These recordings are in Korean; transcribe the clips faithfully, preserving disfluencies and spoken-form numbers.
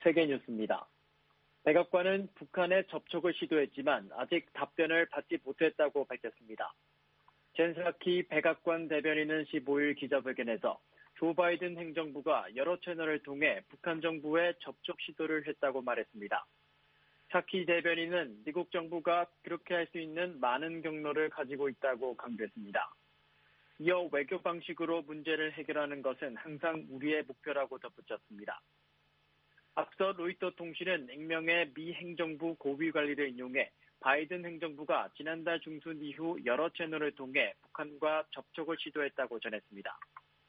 세계뉴스입니다. 백악관은 북한의 접촉을 시도했지만 아직 답변을 받지 못했다고 밝혔습니다. 젠 사키 백악관 대변인은 십오일 기자회견에서 조 바이든 행정부가 여러 채널을 통해 북한 정부에 접촉 시도를 했다고 말했습니다. 사키 대변인은 미국 정부가 그렇게 할 수 있는 많은 경로를 가지고 있다고 강조했습니다. 이어 외교 방식으로 문제를 해결하는 것은 항상 우리의 목표라고 덧붙였습니다. 앞서 로이터 통신은 익명의 미 행정부 고위 관리를 인용해 바이든 행정부가 지난달 중순 이후 여러 채널을 통해 북한과 접촉을 시도했다고 전했습니다.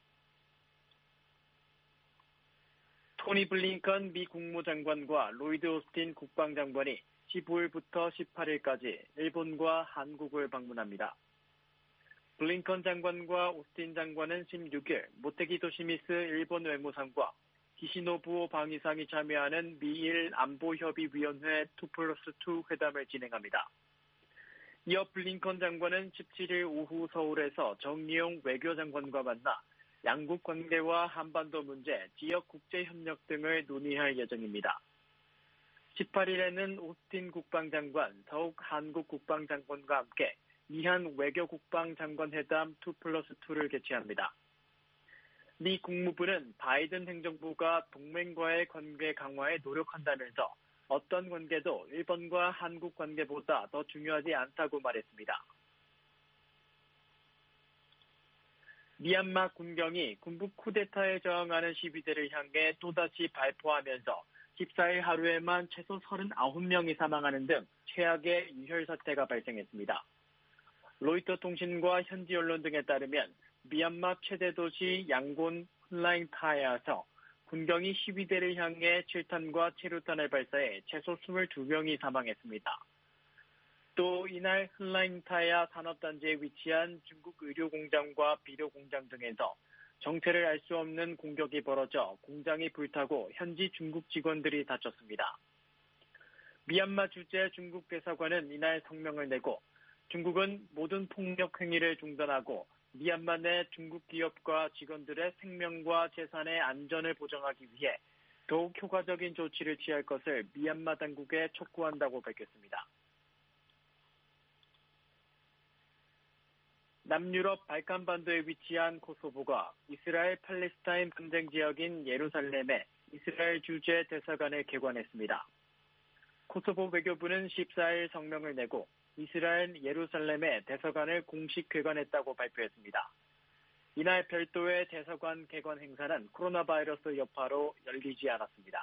토니 블링컨 미 국무장관과 로이드 오스틴 국방장관이 십오일부터 십팔일까지 일본과 한국을 방문합니다. 블링컨 장관과 오스틴 장관은 십육일 모테기 도시미스 일본 외무상과 기시노부오 방위상이 참여하는 미일 안보협의위원회 투 플러스 투 회담을 진행합니다. 이어 블링컨 장관은 십칠일 오후 서울에서 정의용 외교장관과 만나 양국 관계와 한반도 문제, 지역 국제협력 등을 논의할 예정입니다. 십팔일에는 오스틴 국방장관, 더욱 한국 국방장관과 함께 미한 외교국방장관 회담 투 플러스 투를 개최합니다. 미 국무부는 바이든 행정부가 동맹과의 관계 강화에 노력한다면서 어떤 관계도 일본과 한국 관계보다 더 중요하지 않다고 말했습니다. 미얀마 군경이 군부 쿠데타에 저항하는 시위대를 향해 또다시 발포하면서 십사일 하루에만 최소 서른아홉 명이 사망하는 등 최악의 유혈 사태가 발생했습니다. 로이터 통신과 현지 언론 등에 따르면 미얀마 최대 도시 양곤 훌라잉타야에서 군경이 시위대를 향해 칠탄과 체류탄을 발사해 최소 이십이 명이 사망했습니다. 또 이날 훌라잉타야 산업단지에 위치한 중국 의료공장과 비료공장 등에서 정체를 알 수 없는 공격이 벌어져 공장이 불타고 현지 중국 직원들이 다쳤습니다. 미얀마 주재 중국 대사관은 이날 성명을 내고 중국은 모든 폭력 행위를 중단하고 미얀마 내 중국 기업과 직원들의 생명과 재산의 안전을 보장하기 위해 더욱 효과적인 조치를 취할 것을 미얀마 당국에 촉구한다고 밝혔습니다. 남유럽 발칸반도에 위치한 코소보가 이스라엘 팔레스타인 분쟁 지역인 예루살렘에 이스라엘 주재 대사관을 개관했습니다. 코소보 외교부는 십사일 성명을 내고 이스라엘 예루살렘에 대사관을 공식 개관했다고 발표했습니다. 이날 별도의 대사관 개관 행사는 코로나 바이러스 여파로 열리지 않았습니다.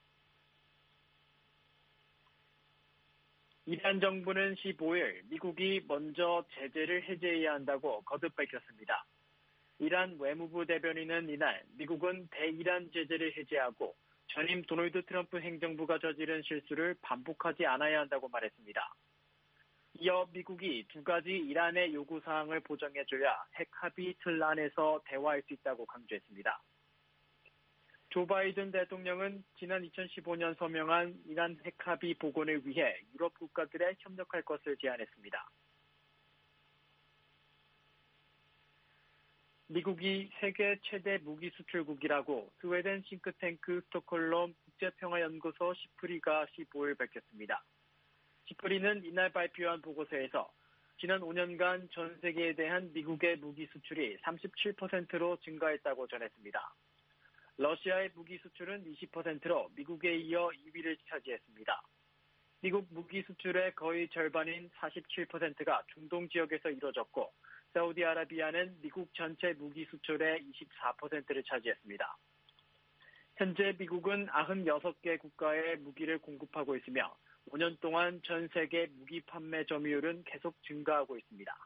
이란 정부는 십오일 미국이 먼저 제재를 해제해야 한다고 거듭 밝혔습니다. 이란 외무부 대변인은 이날 미국은 대이란 제재를 해제하고 전임 도널드 트럼프 행정부가 저지른 실수를 반복하지 않아야 한다고 말했습니다. 이어 미국이 두 가지 이란의 요구사항을 보장해줘야 핵 합의 틀 안에서 대화할 수 있다고 강조했습니다. 조 바이든 대통령은 지난 이천십오년 서명한 이란 핵 합의 복원을 위해 유럽 국가들에 협력할 것을 제안했습니다. 미국이 세계 최대 무기 수출국이라고 스웨덴 싱크탱크 스톡홀름 국제평화연구소 시프리가 십오일 밝혔습니다. 시프리는 이날 발표한 보고서에서 지난 오 년간 전 세계에 대한 미국의 무기 수출이 삼십칠 퍼센트로 증가했다고 전했습니다. 러시아의 무기 수출은 이십 퍼센트로 미국에 이어 이 위를 차지했습니다. 미국 무기 수출의 거의 절반인 사십칠 퍼센트가 중동 지역에서 이뤄졌고 사우디아라비아는 미국 전체 무기 수출의 이십사 퍼센트를 차지했습니다. 현재 미국은 구십육 개 국가에 무기를 공급하고 있으며 오 년 동안 전 세계 무기 판매 점유율은 계속 증가하고 있습니다.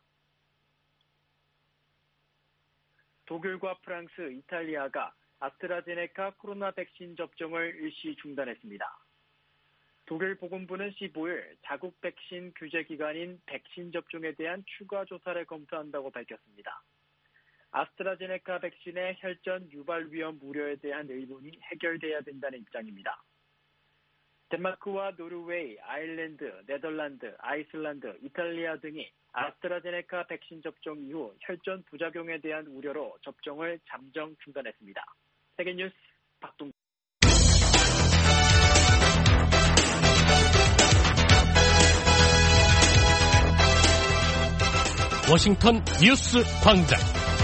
독일과 프랑스, 이탈리아가 아스트라제네카 코로나 백신 접종을 일시 중단했습니다. 독일 보건부는 십오일 자국 백신 규제 기관인 백신 접종에 대한 추가 조사를 검토한다고 밝혔습니다. 아스트라제네카 백신의 혈전 유발 위험 우려에 대한 의문이 해결돼야 된다는 입장입니다. 덴마크와 노르웨이, 아일랜드, 네덜란드, 아이슬란드, 이탈리아 등이 아스트라제네카 백신 접종 이후 혈전 부작용에 대한 우려로 접종을 잠정 중단했습니다. 세계뉴스 박동 워싱턴 뉴스 광장.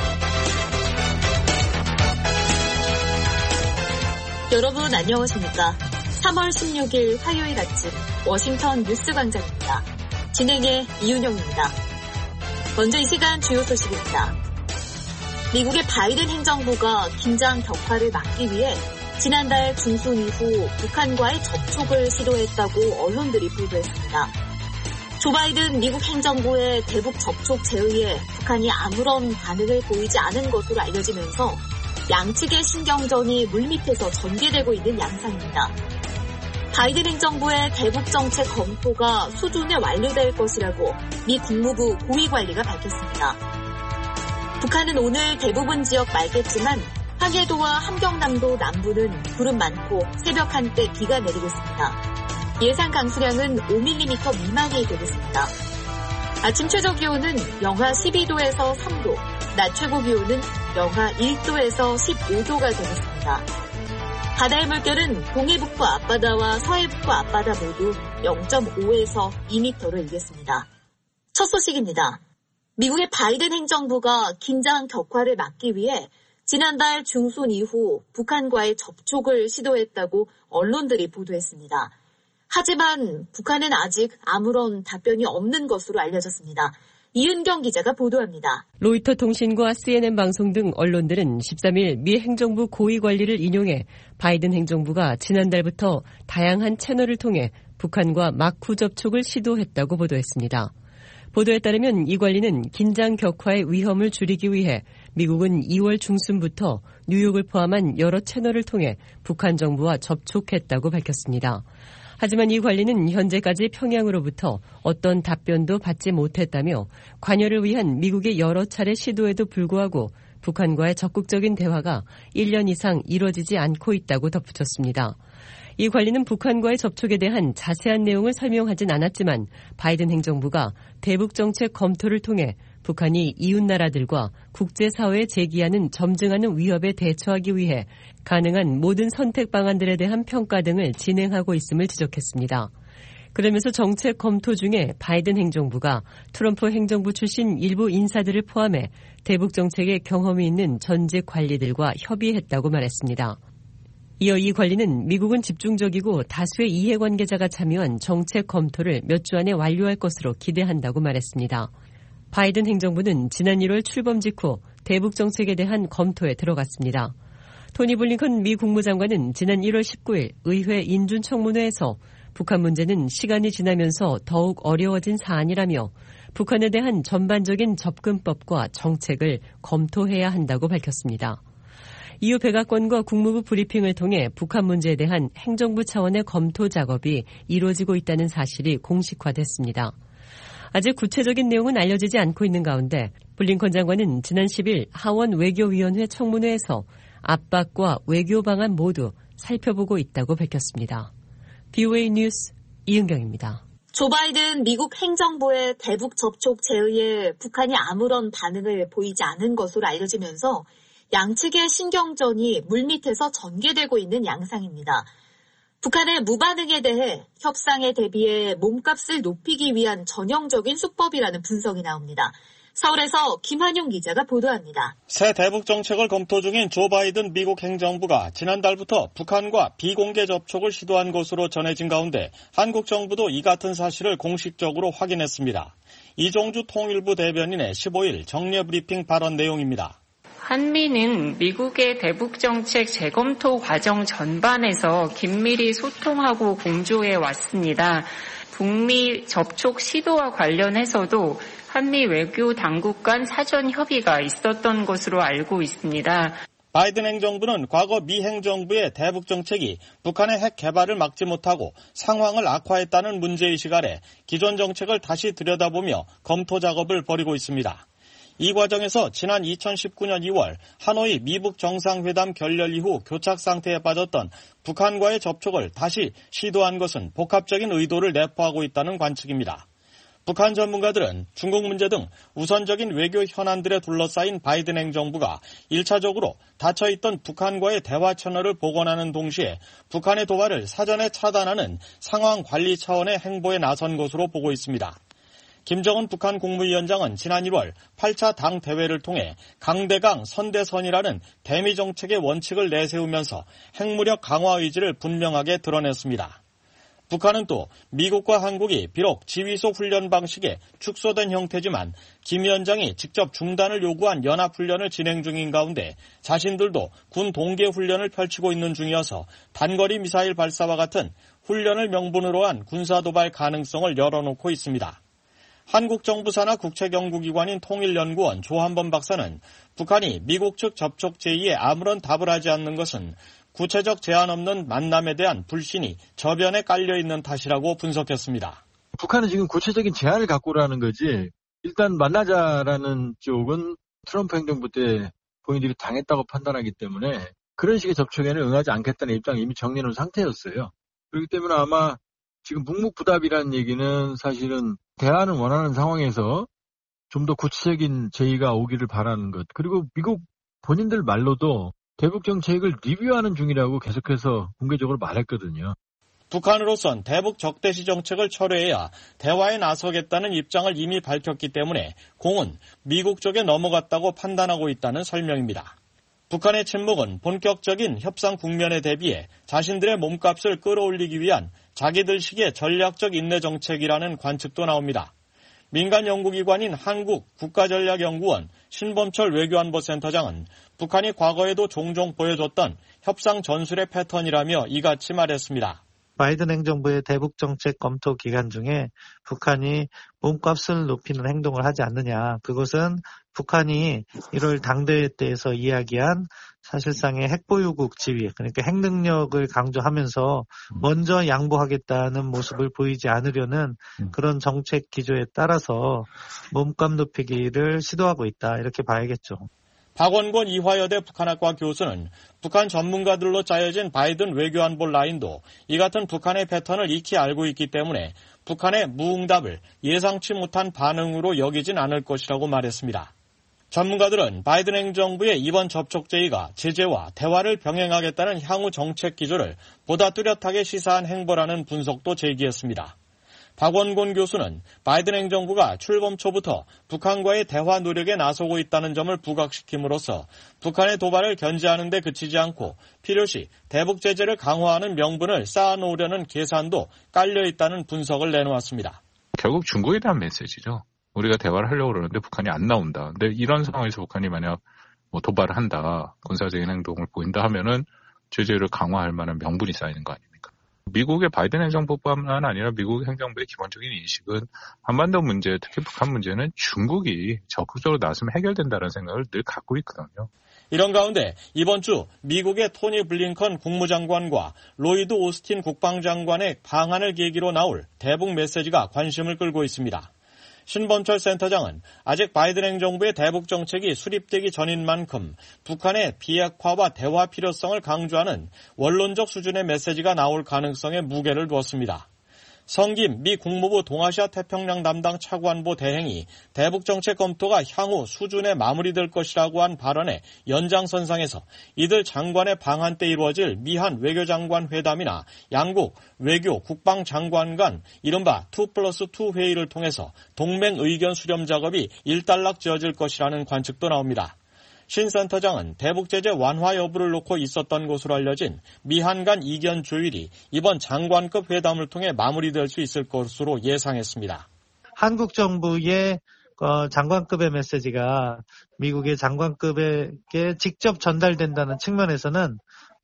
여러분 안녕하십니까? 삼월 십육일 화요일 아침 워싱턴 뉴스 광장입니다. 진행의 이윤영입니다. 먼저 이 시간 주요 소식입니다. 미국의 바이든 행정부가 긴장 격화를 막기 위해 지난달 중순 이후 북한과의 접촉을 시도했다고 언론들이 보도했습니다. 조 바이든 미국 행정부의 대북 접촉 제의에 북한이 아무런 반응을 보이지 않은 것으로 알려지면서 양측의 신경전이 물밑에서 전개되고 있는 양상입니다. 바이든 행정부의 대북 정책 검토가 수준에 완료될 것이라고 미 국무부 고위관리가 밝혔습니다. 북한은 오늘 대부분 지역 맑겠지만 하계도와 함경남도 남부는 구름 많고 새벽 한때 비가 내리겠습니다. 예상 강수량은 오 밀리미터 미만이 되겠습니다. 아침 최저 기온은 영하 십이도에서 삼도, 낮 최고 기온은 영하 일도에서 십오도가 되겠습니다. 바다의 물결은 동해북부 앞바다와 서해북부 앞바다 모두 영점오에서 이 미터를 일겠습니다. 첫 소식입니다. 미국의 바이든 행정부가 긴장 격화를 막기 위해 지난달 중순 이후 북한과의 접촉을 시도했다고 언론들이 보도했습니다. 하지만 북한은 아직 아무런 답변이 없는 것으로 알려졌습니다. 이은경 기자가 보도합니다. 로이터 통신과 씨엔엔 방송 등 언론들은 십삼일 미 행정부 고위 관리를 인용해 바이든 행정부가 지난달부터 다양한 채널을 통해 북한과 마쿠 접촉을 시도했다고 보도했습니다. 보도에 따르면 이 관리는 긴장 격화의 위험을 줄이기 위해 미국은 이월 중순부터 뉴욕을 포함한 여러 채널을 통해 북한 정부와 접촉했다고 밝혔습니다. 하지만 이 관리는 현재까지 평양으로부터 어떤 답변도 받지 못했다며 관여를 위한 미국의 여러 차례 시도에도 불구하고 북한과의 적극적인 대화가 일 년 이상 이뤄지지 않고 있다고 덧붙였습니다. 이 관리는 북한과의 접촉에 대한 자세한 내용을 설명하진 않았지만 바이든 행정부가 대북 정책 검토를 통해 북한이 이웃나라들과 국제사회에 제기하는 점증하는 위협에 대처하기 위해 가능한 모든 선택 방안들에 대한 평가 등을 진행하고 있음을 지적했습니다. 그러면서 정책 검토 중에 바이든 행정부가 트럼프 행정부 출신 일부 인사들을 포함해 대북 정책에 경험이 있는 전직 관리들과 협의했다고 말했습니다. 이어 이 관리는 미국은 집중적이고 다수의 이해관계자가 참여한 정책 검토를 몇 주 안에 완료할 것으로 기대한다고 말했습니다. 바이든 행정부는 지난 일월 출범 직후 대북 정책에 대한 검토에 들어갔습니다. 토니 블링컨 미 국무장관은 지난 일월 십구일 의회 인준청문회에서 북한 문제는 시간이 지나면서 더욱 어려워진 사안이라며 북한에 대한 전반적인 접근법과 정책을 검토해야 한다고 밝혔습니다. 이후 백악관과 국무부 브리핑을 통해 북한 문제에 대한 행정부 차원의 검토 작업이 이루어지고 있다는 사실이 공식화됐습니다. 아직 구체적인 내용은 알려지지 않고 있는 가운데 블링컨 장관은 지난 십일 하원 외교위원회 청문회에서 압박과 외교 방안 모두 살펴보고 있다고 밝혔습니다. 비오에이 뉴스 이은경입니다. 조 바이든 미국 행정부의 대북 접촉 제의에 북한이 아무런 반응을 보이지 않은 것으로 알려지면서 양측의 신경전이 물밑에서 전개되고 있는 양상입니다. 북한의 무반응에 대해 협상에 대비해 몸값을 높이기 위한 전형적인 수법이라는 분석이 나옵니다. 서울에서 김한용 기자가 보도합니다. 새 대북 정책을 검토 중인 조 바이든 미국 행정부가 지난달부터 북한과 비공개 접촉을 시도한 것으로 전해진 가운데 한국 정부도 이 같은 사실을 공식적으로 확인했습니다. 이종주 통일부 대변인의 십오일 정례 브리핑 발언 내용입니다. 한미는 미국의 대북 정책 재검토 과정 전반에서 긴밀히 소통하고 공조해 왔습니다. 북미 접촉 시도와 관련해서도 한미 외교 당국 간 사전 협의가 있었던 것으로 알고 있습니다. 바이든 행정부는 과거 미 행정부의 대북 정책이 북한의 핵 개발을 막지 못하고 상황을 악화했다는 문제의식 아래 기존 정책을 다시 들여다보며 검토 작업을 벌이고 있습니다. 이 과정에서 지난 이천십구년 이월 하노이 미북 정상회담 결렬 이후 교착 상태에 빠졌던 북한과의 접촉을 다시 시도한 것은 복합적인 의도를 내포하고 있다는 관측입니다. 북한 전문가들은 중국 문제 등 우선적인 외교 현안들에 둘러싸인 바이든 행정부가 일차적으로 닫혀있던 북한과의 대화 채널을 복원하는 동시에 북한의 도발을 사전에 차단하는 상황 관리 차원의 행보에 나선 것으로 보고 있습니다. 김정은 북한 국무위원장은 지난 일월 팔 차 당 대회를 통해 강대강 선대선이라는 대미 정책의 원칙을 내세우면서 핵무력 강화 의지를 분명하게 드러냈습니다. 북한은 또 미국과 한국이 비록 지휘소 훈련 방식에 축소된 형태지만 김 위원장이 직접 중단을 요구한 연합훈련을 진행 중인 가운데 자신들도 군 동계 훈련을 펼치고 있는 중이어서 단거리 미사일 발사와 같은 훈련을 명분으로 한 군사도발 가능성을 열어놓고 있습니다. 한국 정부 산하 국책연구기관인 통일연구원 조한범 박사는 북한이 미국 측 접촉 제의에 아무런 답을 하지 않는 것은 구체적 제한 없는 만남에 대한 불신이 저변에 깔려있는 탓이라고 분석했습니다. 북한은 지금 구체적인 제안을 갖고 오라는 거지 일단 만나자라는 쪽은 트럼프 행정부 때 본인들이 당했다고 판단하기 때문에 그런 식의 접촉에는 응하지 않겠다는 입장을 이미 정리해놓은 상태였어요. 그렇기 때문에 아마 지금 묵묵부답이라는 얘기는 사실은 대안을 원하는 상황에서 좀 더 구체적인 제의가 오기를 바라는 것. 그리고 미국 본인들 말로도 대북 정책을 리뷰하는 중이라고 계속해서 공개적으로 말했거든요. 북한으로선 대북 적대시 정책을 철회해야 대화에 나서겠다는 입장을 이미 밝혔기 때문에 공은 미국 쪽에 넘어갔다고 판단하고 있다는 설명입니다. 북한의 침묵은 본격적인 협상 국면에 대비해 자신들의 몸값을 끌어올리기 위한 자기들식의 전략적 인내 정책이라는 관측도 나옵니다. 민간 연구기관인 한국 국가전략연구원 신범철 외교안보센터장은 북한이 과거에도 종종 보여줬던 협상 전술의 패턴이라며 이같이 말했습니다. 바이든 행정부의 대북 정책 검토 기간 중에 북한이 몸값을 높이는 행동을 하지 않느냐. 그것은 북한이 일월 당대회 때에서 이야기한 사실상의 핵보유국 지위, 그러니까 핵능력을 강조하면서 먼저 양보하겠다는 모습을 보이지 않으려는 그런 정책 기조에 따라서 몸값 높이기를 시도하고 있다. 이렇게 봐야겠죠. 박원곤 이화여대 북한학과 교수는 북한 전문가들로 짜여진 바이든 외교안보 라인도 이 같은 북한의 패턴을 익히 알고 있기 때문에 북한의 무응답을 예상치 못한 반응으로 여기진 않을 것이라고 말했습니다. 전문가들은 바이든 행정부의 이번 접촉 제의가 제재와 대화를 병행하겠다는 향후 정책 기조를 보다 뚜렷하게 시사한 행보라는 분석도 제기했습니다. 박원곤 교수는 바이든 행정부가 출범 초부터 북한과의 대화 노력에 나서고 있다는 점을 부각시킴으로써 북한의 도발을 견제하는 데 그치지 않고 필요시 대북 제재를 강화하는 명분을 쌓아놓으려는 계산도 깔려있다는 분석을 내놓았습니다. 결국 중국에 대한 메시지죠. 우리가 대화를 하려고 그러는데 북한이 안 나온다. 근데 이런 상황에서 북한이 만약 뭐 도발을 한다, 군사적인 행동을 보인다 하면은 제재를 강화할 만한 명분이 쌓이는 거 아닙니까? 미국의 바이든 행정부뿐만 아니라 미국 행정부의 기본적인 인식은 한반도 문제, 특히 북한 문제는 중국이 적극적으로 나서면 해결된다는 생각을 늘 갖고 있거든요. 이런 가운데 이번 주 미국의 토니 블링컨 국무장관과 로이드 오스틴 국방장관의 방한을 계기로 나올 대북 메시지가 관심을 끌고 있습니다. 신범철 센터장은 아직 바이든 행정부의 대북 정책이 수립되기 전인 만큼 북한의 비핵화와 대화 필요성을 강조하는 원론적 수준의 메시지가 나올 가능성에 무게를 두었습니다. 성김 미 국무부 동아시아 태평양 담당 차관보 대행이 대북 정책 검토가 향후 수준에 마무리될 것이라고 한 발언의 연장선상에서 이들 장관의 방한 때 이루어질 미한 외교장관 회담이나 양국 외교 국방장관 간 이른바 투 플러스 투 회의를 통해서 동맹 의견 수렴 작업이 일단락 지어질 것이라는 관측도 나옵니다. 신 센터장은 대북 제재 완화 여부를 놓고 있었던 것으로 알려진 미한 간 이견 조율이 이번 장관급 회담을 통해 마무리될 수 있을 것으로 예상했습니다. 한국 정부의 장관급의 메시지가 미국의 장관급에게 직접 전달된다는 측면에서는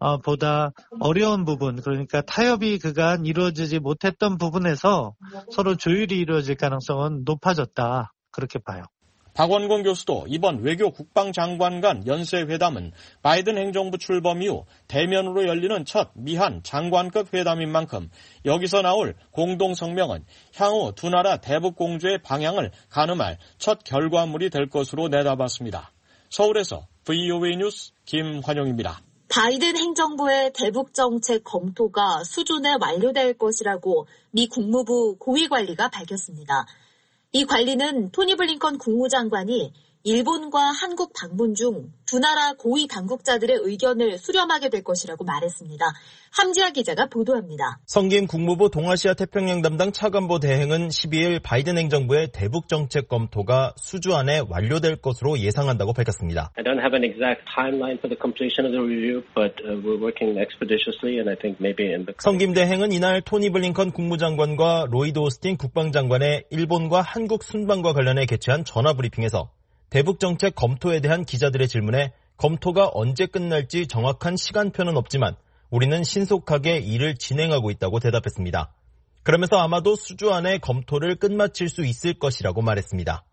보다 어려운 부분, 그러니까 타협이 그간 이루어지지 못했던 부분에서 서로 조율이 이루어질 가능성은 높아졌다. 그렇게 봐요. 박원곤 교수도 이번 외교 국방장관 간 연쇄회담은 바이든 행정부 출범 이후 대면으로 열리는 첫 미한 장관급 회담인 만큼 여기서 나올 공동성명은 향후 두 나라 대북 공조의 방향을 가늠할 첫 결과물이 될 것으로 내다봤습니다. 서울에서 브이오에이 뉴스 김환영입니다. 바이든 행정부의 대북 정책 검토가 수준에 완료될 것이라고 미 국무부 고위관리가 밝혔습니다. 이 관리는 토니 블링컨 국무장관이 일본과 한국 방문 중 두 나라 고위 당국자들의 의견을 수렴하게 될 것이라고 말했습니다. 함지아 기자가 보도합니다. 성김 국무부 동아시아 태평양 담당 차관보 대행은 십이일 바이든 행정부의 대북 정책 검토가 수주 안에 완료될 것으로 예상한다고 밝혔습니다. I don't have an exact timeline for the completion of the review, but uh, we're working expeditiously, and I think maybe in the 성김 대행은 이날 토니 블링컨 국무장관과 로이드 오스틴 국방장관의 일본과 한국 순방과 관련해 개최한 전화 브리핑에서 대북 정책 검토에 대한 기자들의 질문에 검토가 언제 끝날지 정확한 시간표는 없지만 우리는 신속하게 일을 진행하고 있다고 대답했습니다. 그러면서 아마도 수주 안에 검토를 끝마칠 수 있을 것이라고 말했습니다.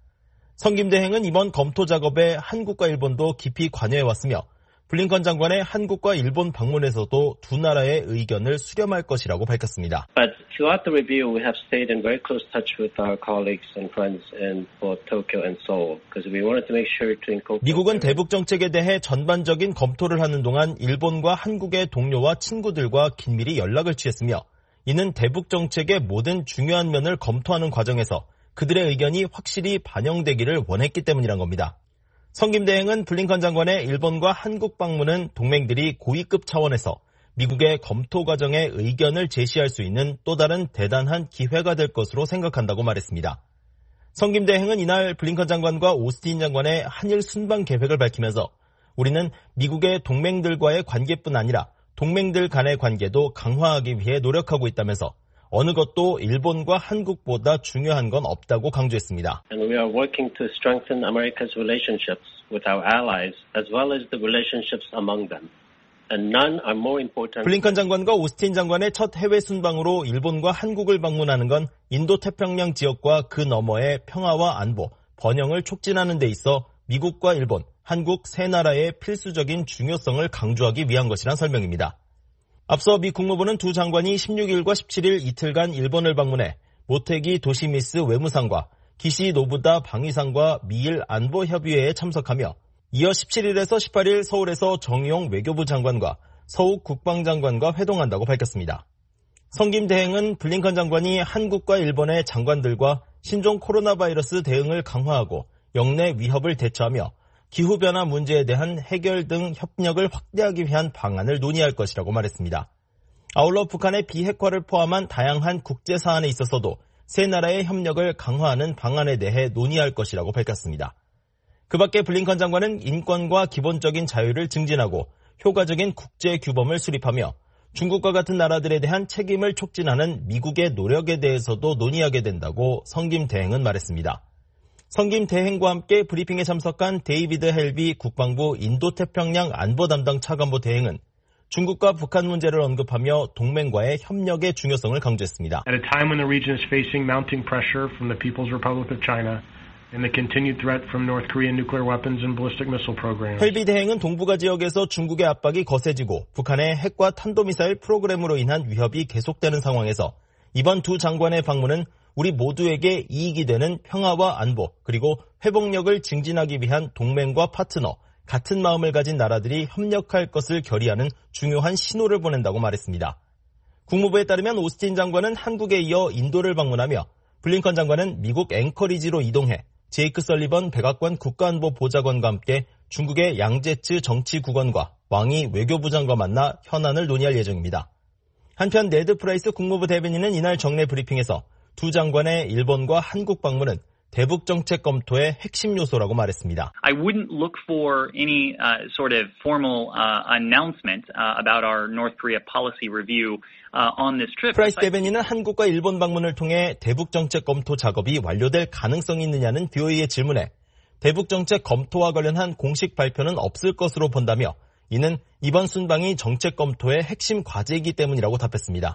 성김 대행은 이번 검토 작업에 한국과 일본도 깊이 관여해왔으며 블링컨 장관의 한국과 일본 방문에서도 두 나라의 의견을 수렴할 것이라고 밝혔습니다. But throughout the review, we have stayed in very close touch with our colleagues and friends in both Tokyo and Seoul, because we wanted to make sure to incorporate. 미국은 대북 정책에 대해 전반적인 검토를 하는 동안 일본과 한국의 동료와 친구들과 긴밀히 연락을 취했으며, 이는 대북 정책의 모든 중요한 면을 검토하는 과정에서 그들의 의견이 확실히 반영되기를 원했기 때문이란 겁니다. 성김 대행은 블링컨 장관의 일본과 한국 방문은 동맹들이 고위급 차원에서 미국의 검토 과정에 의견을 제시할 수 있는 또 다른 대단한 기회가 될 것으로 생각한다고 말했습니다. 성김 대행은 이날 블링컨 장관과 오스틴 장관의 한일 순방 계획을 밝히면서 우리는 미국의 동맹들과의 관계뿐 아니라 동맹들 간의 관계도 강화하기 위해 노력하고 있다면서 어느 것도 일본과 한국보다 중요한 건 없다고 강조했습니다. And we are working to strengthen America's relationships with our allies as well as the relationships among them. And none are more important. 블링컨 장관과 오스틴 장관의 첫 해외 순방으로 일본과 한국을 방문하는 건 인도태평양 지역과 그 너머의 평화와 안보, 번영을 촉진하는 데 있어 미국과 일본, 한국 세 나라의 필수적인 중요성을 강조하기 위한 것이란 설명입니다. 앞서 미 국무부는 두 장관이 십육일과 십칠일 이틀간 일본을 방문해 모테기 도시미스 외무상과 기시 노부다 방위상과 미일 안보협의회에 참석하며 이어 십칠일에서 십팔일 서울에서 정의용 외교부 장관과 서욱 국방장관과 회동한다고 밝혔습니다. 성김 대행은 블링컨 장관이 한국과 일본의 장관들과 신종 코로나 바이러스 대응을 강화하고 역내 위협을 대처하며 기후변화 문제에 대한 해결 등 협력을 확대하기 위한 방안을 논의할 것이라고 말했습니다. 아울러 북한의 비핵화를 포함한 다양한 국제 사안에 있어서도 세 나라의 협력을 강화하는 방안에 대해 논의할 것이라고 밝혔습니다. 그 밖에 블링컨 장관은 인권과 기본적인 자유를 증진하고 효과적인 국제 규범을 수립하며 중국과 같은 나라들에 대한 책임을 촉진하는 미국의 노력에 대해서도 논의하게 된다고 성김 대행은 말했습니다. 성김 대행과 함께 브리핑에 참석한 데이비드 헬비 국방부 인도태평양 안보 담당 차관보 대행은 중국과 북한 문제를 언급하며 동맹과의 협력의 중요성을 강조했습니다. At a time when the region is facing mounting pressure from the People's Republic of China and the continued threat from North Korean nuclear weapons and ballistic missile programs. 헬비 대행은 동북아 지역에서 중국의 압박이 거세지고 북한의 핵과 탄도미사일 프로그램으로 인한 위협이 계속되는 상황에서 이번 두 장관의 방문은 우리 모두에게 이익이 되는 평화와 안보 그리고 회복력을 증진하기 위한 동맹과 파트너, 같은 마음을 가진 나라들이 협력할 것을 결의하는 중요한 신호를 보낸다고 말했습니다. 국무부에 따르면 오스틴 장관은 한국에 이어 인도를 방문하며 블링컨 장관은 미국 앵커리지로 이동해 제이크 설리번 백악관 국가안보 보좌관과 함께 중국의 양제츠 정치국원과 왕이 외교부장과 만나 현안을 논의할 예정입니다. 한편 네드 프라이스 국무부 대변인은 이날 정례 브리핑에서 두 장관의 일본과 한국 방문은 대북 정책 검토의 핵심 요소라고 말했습니다. I wouldn't look for any uh, sort of formal uh, announcement uh, about our North Korea policy review uh, on this trip. 프라이스 대변인은 한국과 일본 방문을 통해 대북 정책 검토 작업이 완료될 가능성이 있느냐는 비오이의 질문에 대북 정책 검토와 관련한 공식 발표는 없을 것으로 본다며 이는 이번 순방이 정책 검토의 핵심 과제이기 때문이라고 답했습니다.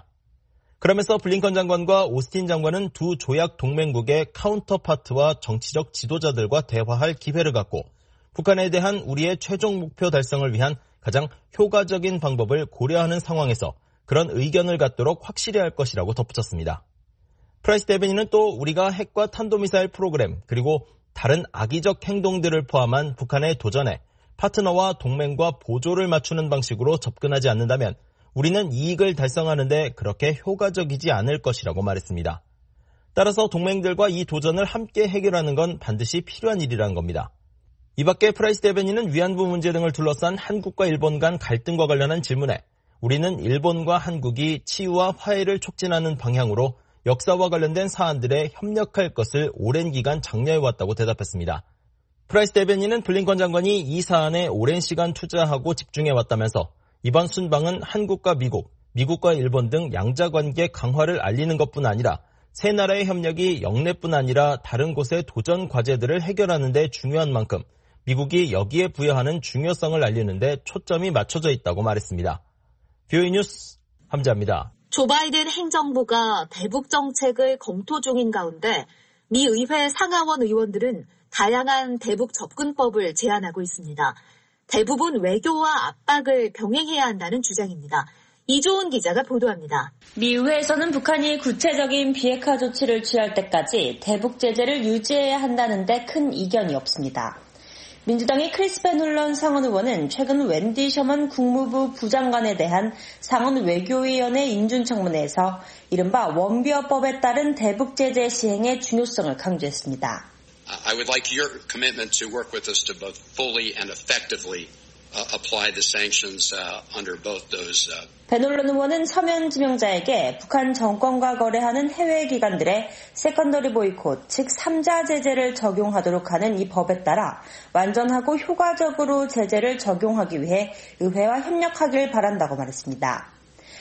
그러면서 블링컨 장관과 오스틴 장관은 두 조약 동맹국의 카운터파트와 정치적 지도자들과 대화할 기회를 갖고 북한에 대한 우리의 최종 목표 달성을 위한 가장 효과적인 방법을 고려하는 상황에서 그런 의견을 갖도록 확실히 할 것이라고 덧붙였습니다. 프라이스 대변인은 또 우리가 핵과 탄도미사일 프로그램 그리고 다른 악의적 행동들을 포함한 북한의 도전에 파트너와 동맹과 보조를 맞추는 방식으로 접근하지 않는다면 우리는 이익을 달성하는데 그렇게 효과적이지 않을 것이라고 말했습니다. 따라서 동맹들과 이 도전을 함께 해결하는 건 반드시 필요한 일이라는 겁니다. 이 밖에 프라이스 대변인은 위안부 문제 등을 둘러싼 한국과 일본 간 갈등과 관련한 질문에 우리는 일본과 한국이 치유와 화해를 촉진하는 방향으로 역사와 관련된 사안들에 협력할 것을 오랜 기간 장려해왔다고 대답했습니다. 프라이스 대변인은 블링컨 장관이 이 사안에 오랜 시간 투자하고 집중해왔다면서 이번 순방은 한국과 미국, 미국과 일본 등 양자관계 강화를 알리는 것뿐 아니라 세 나라의 협력이 영내뿐 아니라 다른 곳의 도전 과제들을 해결하는 데 중요한 만큼 미국이 여기에 부여하는 중요성을 알리는 데 초점이 맞춰져 있다고 말했습니다. 뷰이 뉴스 함재합니다. 조 바이든 행정부가 대북 정책을 검토 중인 가운데 미 의회 상하원 의원들은 다양한 대북 접근법을 제안하고 있습니다. 대부분 외교와 압박을 병행해야 한다는 주장입니다. 이조은 기자가 보도합니다. 미 의회에서는 북한이 구체적인 비핵화 조치를 취할 때까지 대북 제재를 유지해야 한다는 데 큰 이견이 없습니다. 민주당의 크리스 베놀런 상원 의원은 최근 웬디 셔먼 국무부 부장관에 대한 상원 외교위원회 인준청문회에서 이른바 원비어법에 따른 대북 제재 시행의 중요성을 강조했습니다. I would like your commitment to work with us to both fully and effectively uh, apply the sanctions uh, under both those. Uh... 베놀런 의원은 서면 지명자에게 북한 정권과 거래하는 해외 기관들의 세컨더리 보이콧, 즉 삼자 제재를 적용하도록 하는 이 법에 따라 완전하고 효과적으로 제재를 적용하기 위해 의회와 협력하길 바란다고 말했습니다.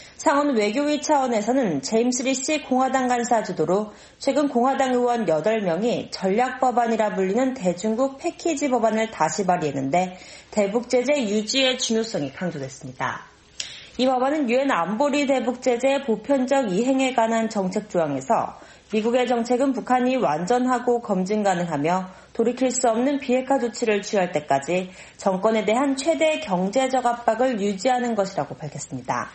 상원 외교위 차원에서는 제임스 리시 공화당 간사 주도로 최근 공화당 의원 여덟 명이 전략법안이라 불리는 대중국 패키지 법안을 다시 발의했는데 대북 제재 유지의 중요성이 강조됐습니다. 이 법안은 유엔 안보리 대북 제재의 보편적 이행에 관한 정책 조항에서 미국의 정책은 북한이 완전하고 검증 가능하며 돌이킬 수 없는 비핵화 조치를 취할 때까지 정권에 대한 최대 경제적 압박을 유지하는 것이라고 밝혔습니다.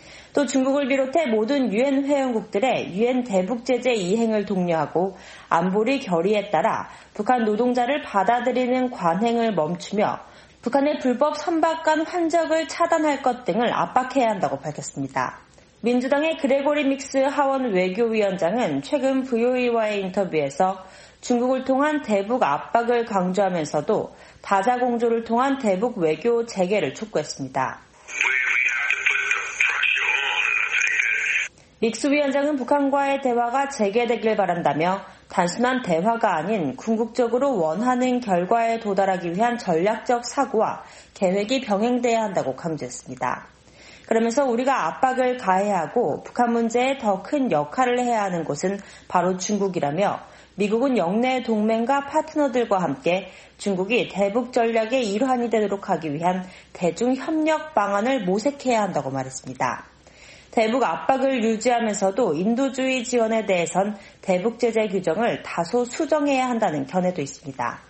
또 중국을 비롯해 모든 유엔 회원국들의 유엔 대북 제재 이행을 독려하고 안보리 결의에 따라 북한 노동자를 받아들이는 관행을 멈추며 북한의 불법 선박간 환적을 차단할 것 등을 압박해야 한다고 밝혔습니다. 민주당의 그레고리 믹스 하원 외교위원장은 최근 브이오이와의 인터뷰에서 중국을 통한 대북 압박을 강조하면서도 다자공조를 통한 대북 외교 재개를 촉구했습니다. 믹스 위원장은 북한과의 대화가 재개되길 바란다며 단순한 대화가 아닌 궁극적으로 원하는 결과에 도달하기 위한 전략적 사고와 계획이 병행돼야 한다고 강조했습니다. 그러면서 우리가 압박을 가해야 하고 북한 문제에 더 큰 역할을 해야 하는 곳은 바로 중국이라며 미국은 영내 동맹과 파트너들과 함께 중국이 대북 전략의 일환이 되도록 하기 위한 대중 협력 방안을 모색해야 한다고 말했습니다. 대북 압박을 유지하면서도 인도주의 지원에 대해선 대북 제재 규정을 다소 수정해야 한다는 견해도 있습니다.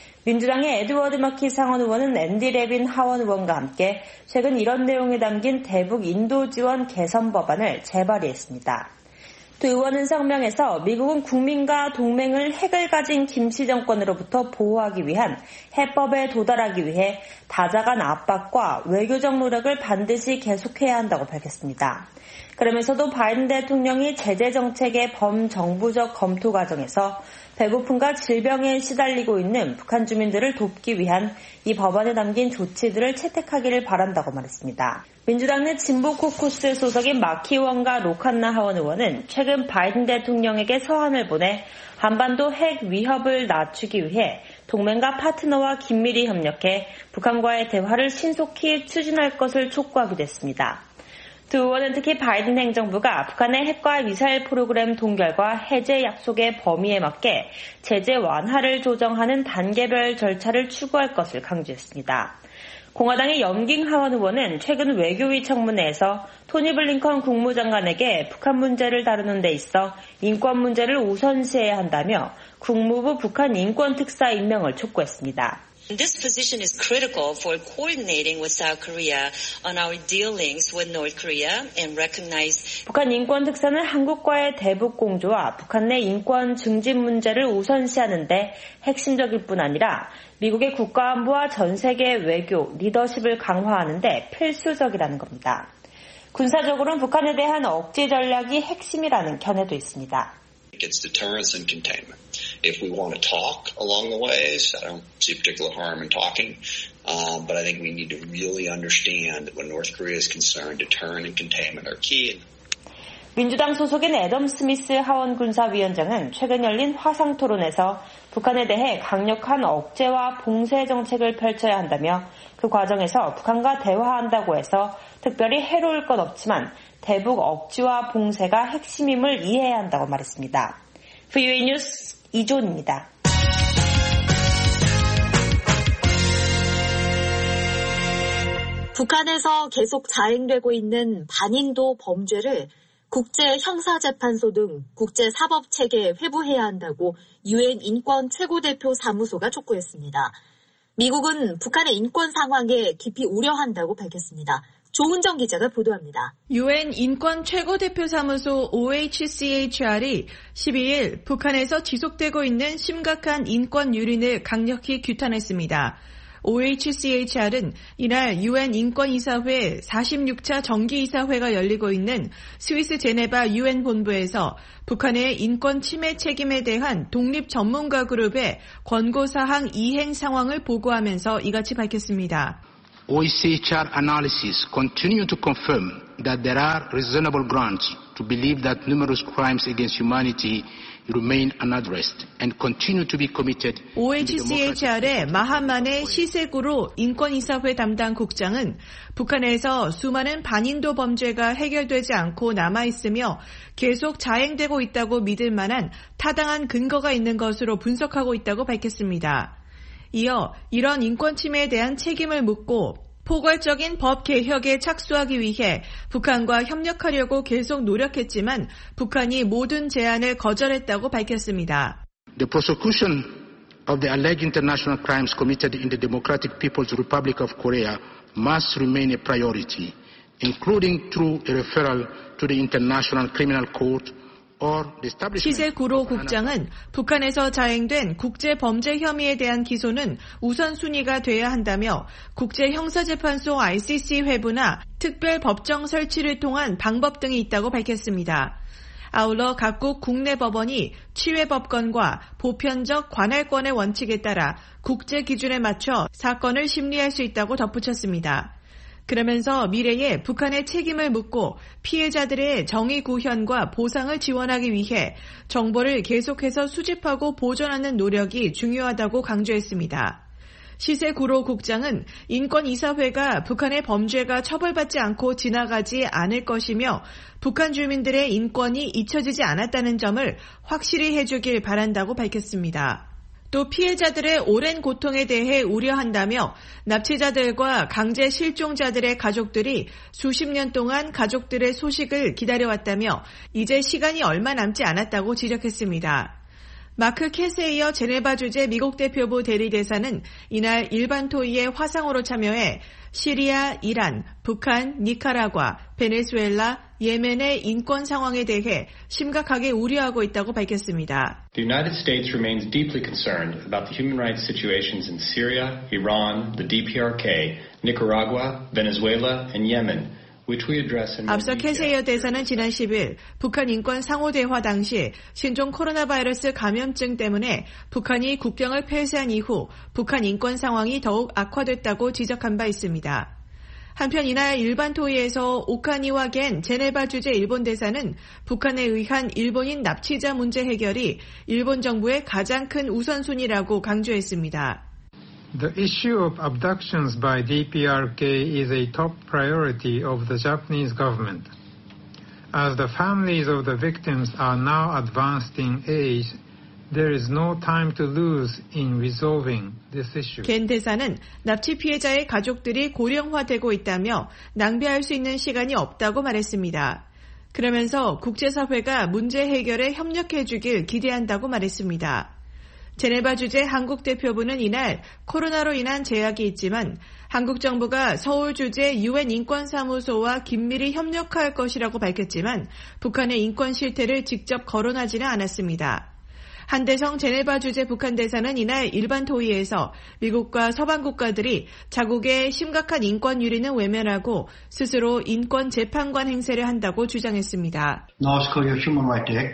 민주당의 에드워드 마키 상원 의원은 앤디 레빈 하원 의원과 함께 최근 이런 내용이 담긴 대북 인도 지원 개선 법안을 재발의했습니다. 두 의원은 성명에서 미국은 국민과 동맹을 핵을 가진 김씨 정권으로부터 보호하기 위한 해법에 도달하기 위해 다자간 압박과 외교적 노력을 반드시 계속해야 한다고 밝혔습니다. 그러면서도 바이든 대통령이 제재 정책의 범정부적 검토 과정에서 배고픔과 질병에 시달리고 있는 북한 주민들을 돕기 위한 이 법안에 담긴 조치들을 채택하기를 바란다고 말했습니다. 민주당 내 진보 코커스 소속인 마키 의원과 로칸나 하원 의원은 최근 바이든 대통령에게 서한을 보내 한반도 핵 위협을 낮추기 위해 동맹과 파트너와 긴밀히 협력해 북한과의 대화를 신속히 추진할 것을 촉구하기도 했습니다. 두 의원은 특히 바이든 행정부가 북한의 핵과 미사일 프로그램 동결과 해제 약속의 범위에 맞게 제재 완화를 조정하는 단계별 절차를 추구할 것을 강조했습니다. 공화당의 염깅 하원 의원은 최근 외교위 청문회에서 토니 블링컨 국무장관에게 북한 문제를 다루는 데 있어 인권 문제를 우선시해야 한다며 국무부 북한 인권특사 임명을 촉구했습니다. This position is critical for coordinating with South Korea on our dealings with North Korea and recognize. 북한 인권 특사는 한국과의 대북 공조와 북한 내 인권 증진 문제를 우선시하는데 핵심적일 뿐 아니라 미국의 국가안보와 전 세계 외교, 리더십을 강화하는데 필수적이라는 겁니다. 군사적으로는 북한에 대한 억제 전략이 핵심이라는 견해도 있습니다. It's deterrence and containment. If we want to talk along the ways, I don't see particular harm in talking, um, but I think we need to really understand that when North Korea is concerned, deterrence and containment are key. 민주당 소속인 애덤 스미스 하원 군사위원장은 최근 열린 화상 토론에서 북한에 대해 강력한 억제와 봉쇄 정책을 펼쳐야 한다며 그 과정에서 북한과 대화한다고 해서 특별히 해로울 것 없지만 대북 억지와 봉쇄가 핵심임을 이해해야 한다고 말했습니다. 브이오에이 뉴스 이존입니다. 북한에서 계속 자행되고 있는 반인도 범죄를 국제형사재판소 등 국제사법체계에 회부해야 한다고 유엔 인권 최고대표 사무소가 촉구했습니다. 미국은 북한의 인권 상황에 깊이 우려한다고 밝혔습니다. 조은정 기자가 보도합니다. 유엔 인권 최고대표 사무소 오에이치씨에이치알이 십이일 북한에서 지속되고 있는 심각한 인권 유린을 강력히 규탄했습니다. 오에이치씨에이치알은 이날 유엔 인권이사회 사십육 차 정기이사회가 열리고 있는 스위스 제네바 유엔 본부에서 북한의 인권 침해 책임에 대한 독립 전문가 그룹의 권고사항 이행 상황을 보고하면서 이같이 밝혔습니다. 오에이치씨에이치알 analysis continue to confirm that there are reasonable grounds to believe that numerous crimes against humanity remain unaddressed and continue to be committed. 오에이치씨에이치알의 마하만의 시세구로 인권이사회 담당 국장은 북한에서 수많은 반인도 범죄가 해결되지 않고 남아있으며 계속 자행되고 있다고 믿을 만한 타당한 근거가 있는 것으로 분석하고 있다고 밝혔습니다. 이어 이런 인권 침해에 대한 책임을 묻고 포괄적인 법 개혁에 착수하기 위해 북한과 협력하려고 계속 노력했지만 북한이 모든 제안을 거절했다고 밝혔습니다. The prosecution of the alleged international crimes committed in the Democratic People's Republic of Korea must remain a priority, including through a referral to the International Criminal Court. 시세구로 국장은 북한에서 자행된 국제범죄 혐의에 대한 기소는 우선순위가 돼야 한다며 국제형사재판소 아이씨씨 회부나 특별법정 설치를 통한 방법 등이 있다고 밝혔습니다. 아울러 각국 국내 법원이 치외법권과 보편적 관할권의 원칙에 따라 국제 기준에 맞춰 사건을 심리할 수 있다고 덧붙였습니다. 그러면서 미래에 북한의 책임을 묻고 피해자들의 정의 구현과 보상을 지원하기 위해 정보를 계속해서 수집하고 보존하는 노력이 중요하다고 강조했습니다. 시세구로 국장은 인권이사회가 북한의 범죄가 처벌받지 않고 지나가지 않을 것이며 북한 주민들의 인권이 잊혀지지 않았다는 점을 확실히 해주길 바란다고 밝혔습니다. 또 피해자들의 오랜 고통에 대해 우려한다며 납치자들과 강제 실종자들의 가족들이 수십 년 동안 가족들의 소식을 기다려왔다며 이제 시간이 얼마 남지 않았다고 지적했습니다. 마크 캐세이어 제네바 주재 미국 대표부 대리대사는 이날 일반 토의에 화상으로 참여해 시리아, 이란, 북한, 니카라과, 베네수엘라, 예멘의 인권 상황에 대해 심각하게 우려하고 있다고 밝혔습니다. The United States remains deeply concerned about the human rights situations in Syria, Iran, the 디피아르케이, Nicaragua, Venezuela, and Yemen. 앞서 캐세이어 대사는 지난 십일 북한 인권 상호대화 당시 신종 코로나 바이러스 감염증 때문에 북한이 국경을 폐쇄한 이후 북한 인권 상황이 더욱 악화됐다고 지적한 바 있습니다. 한편 이날 일반 토의에서 오카니와 겐 제네바 주재 일본 대사는 북한에 의한 일본인 납치자 문제 해결이 일본 정부의 가장 큰 우선순위라고 강조했습니다. The issue of abductions by 디피아르케이 is a top priority of the Japanese government. As the families of the victims are now advanced in age, there is no time to lose in resolving this issue. 겐 대사는 납치 피해자의 가족들이 고령화되고 있다며 낭비할 수 있는 시간이 없다고 말했습니다. 그러면서 국제사회가 문제 해결에 협력해 주길 기대한다고 말했습니다. 제네바 주재 한국 대표부는 이날 코로나로 인한 제약이 있지만 한국 정부가 서울 주재 유엔 인권사무소와 긴밀히 협력할 것이라고 밝혔지만 북한의 인권 실태를 직접 거론하지는 않았습니다. 한대성 제네바 주재 북한 대사는 이날 일반 토의에서 미국과 서방 국가들이 자국의 심각한 인권 유린은 외면하고 스스로 인권 재판관 행세를 한다고 주장했습니다. North Korea Human Rights Act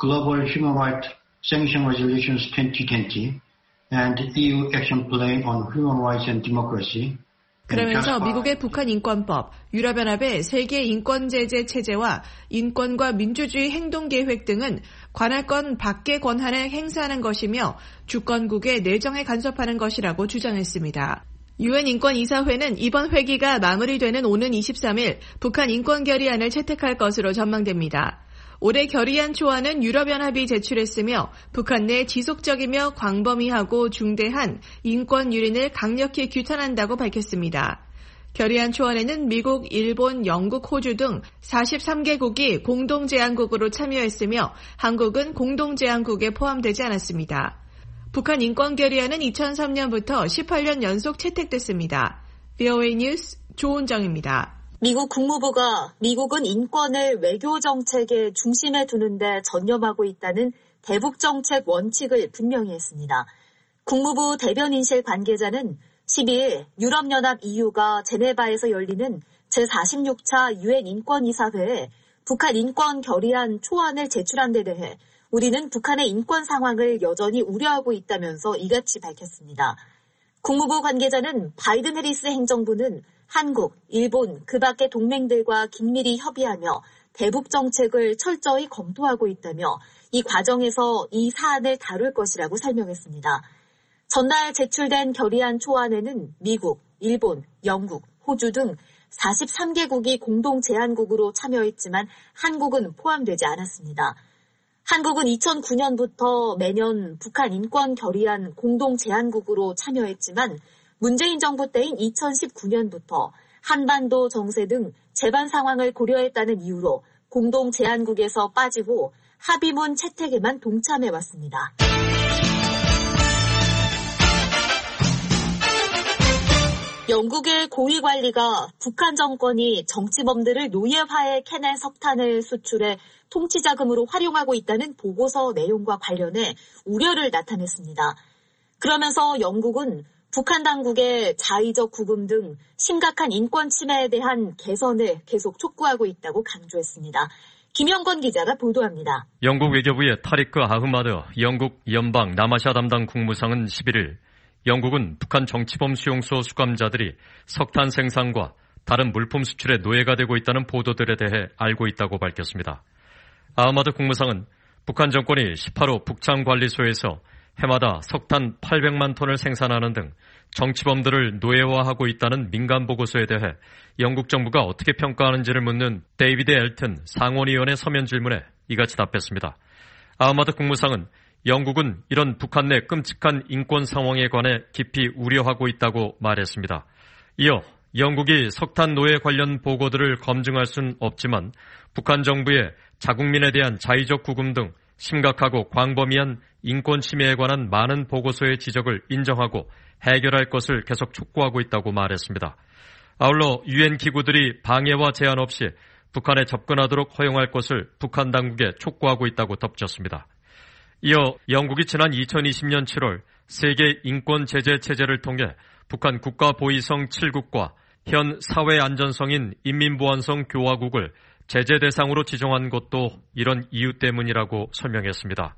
Global Human Rights Sanction Resolutions twenty twenty and E U Action Plan on Human Rights and Democracy. 그러면서 미국의 북한 인권법, 유럽연합의 세계 인권제재 체제와 인권과 민주주의 행동계획 등은 관할 건 밖의 권한을 행사하는 것이며 주권국의 내정에 간섭하는 것이라고 주장했습니다. 유엔 인권이사회는 이번 회기가 마무리되는 오는 이십삼일 북한 인권결의안을 채택할 것으로 전망됩니다. 올해 결의안 초안은 유럽연합이 제출했으며 북한 내 지속적이며 광범위하고 중대한 인권 유린을 강력히 규탄한다고 밝혔습니다. 결의안 초안에는 미국, 일본, 영국, 호주 등 사십삼 개국이 공동제안국으로 참여했으며 한국은 공동제안국에 포함되지 않았습니다. 북한 인권결의안은 이천삼년부터 십팔 년 연속 채택됐습니다. 브이오에이 뉴스 조은정입니다. 미국 국무부가 미국은 인권을 외교 정책의 중심에 두는데 전념하고 있다는 대북 정책 원칙을 분명히 했습니다. 국무부 대변인실 관계자는 십이일 유럽연합 이유가 제네바에서 열리는 제사십육 차 유엔 인권이사회에 북한 인권 결의안 초안을 제출한 데 대해 우리는 북한의 인권 상황을 여전히 우려하고 있다면서 이같이 밝혔습니다. 국무부 관계자는 바이든 해리스 행정부는 한국, 일본, 그 밖의 동맹들과 긴밀히 협의하며 대북 정책을 철저히 검토하고 있다며 이 과정에서 이 사안을 다룰 것이라고 설명했습니다. 전날 제출된 결의안 초안에는 미국, 일본, 영국, 호주 등 사십삼 개국이 공동 제안국으로 참여했지만 한국은 포함되지 않았습니다. 한국은 이천구년부터 매년 북한 인권 결의안 공동 제안국으로 참여했지만 문재인 정부 때인 이천십구년부터 한반도 정세 등 재반 상황을 고려했다는 이유로 공동 제안국에서 빠지고 합의문 채택에만 동참해왔습니다. 영국의 고위관리가 북한 정권이 정치범들을 노예화해 캐낸 석탄을 수출해 통치자금으로 활용하고 있다는 보고서 내용과 관련해 우려를 나타냈습니다. 그러면서 영국은 북한 당국의 자의적 구금 등 심각한 인권 침해에 대한 개선을 계속 촉구하고 있다고 강조했습니다. 김영건 기자가 보도합니다. 영국 외교부의 타리크 아흐마드 영국 연방 남아시아 담당 국무상은 십일일 영국은 북한 정치범 수용소 수감자들이 석탄 생산과 다른 물품 수출의 노예가 되고 있다는 보도들에 대해 알고 있다고 밝혔습니다. 아흐마드 국무상은 북한 정권이 십팔 호 북창관리소에서 해마다 석탄 팔백만 톤을 생산하는 등 정치범들을 노예화하고 있다는 민간 보고서에 대해 영국 정부가 어떻게 평가하는지를 묻는 데이비드 엘튼 상원의원의 서면 질문에 이같이 답했습니다. 아흐마드 국무상은 영국은 이런 북한 내 끔찍한 인권 상황에 관해 깊이 우려하고 있다고 말했습니다. 이어 영국이 석탄 노예 관련 보고들을 검증할 수는 없지만 북한 정부의 자국민에 대한 자의적 구금 등 심각하고 광범위한 인권 침해에 관한 많은 보고서의 지적을 인정하고 해결할 것을 계속 촉구하고 있다고 말했습니다. 아울러 유엔 기구들이 방해와 제한 없이 북한에 접근하도록 허용할 것을 북한 당국에 촉구하고 있다고 덧붙였습니다. 이어 영국이 지난 이천이십년 칠월 세계 인권 제재 체제를 통해 북한 국가보위성 칠 국과 현 사회안전성인 인민보안성 교화국을 제재 대상으로 지정한 것도 이런 이유 때문이라고 설명했습니다.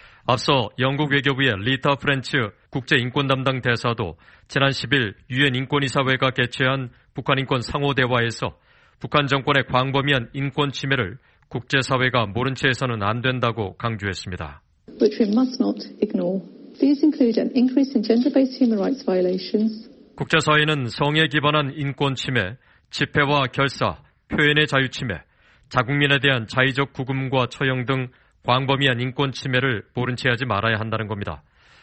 앞서 영국 외교부의 리타 프렌츠 국제인권 담당 대사도 지난 십일 유엔 인권이사회가 개최한 북한 인권 상호대화에서 북한 정권의 광범위한 인권 침해를 국제사회가 모른 채 해서는 안 된다고 강조했습니다. Which we must not ignore. These include an increase in gender-based human rights violations. 국제사회는 성에 기반한 인권 침해, 집회와 결사, 표현의 자유 침해, 자국민에 대한 자의적 구금과 처형 등 광범위한 인권 침해를 모른 채 하지 말아야 한다는 겁니다.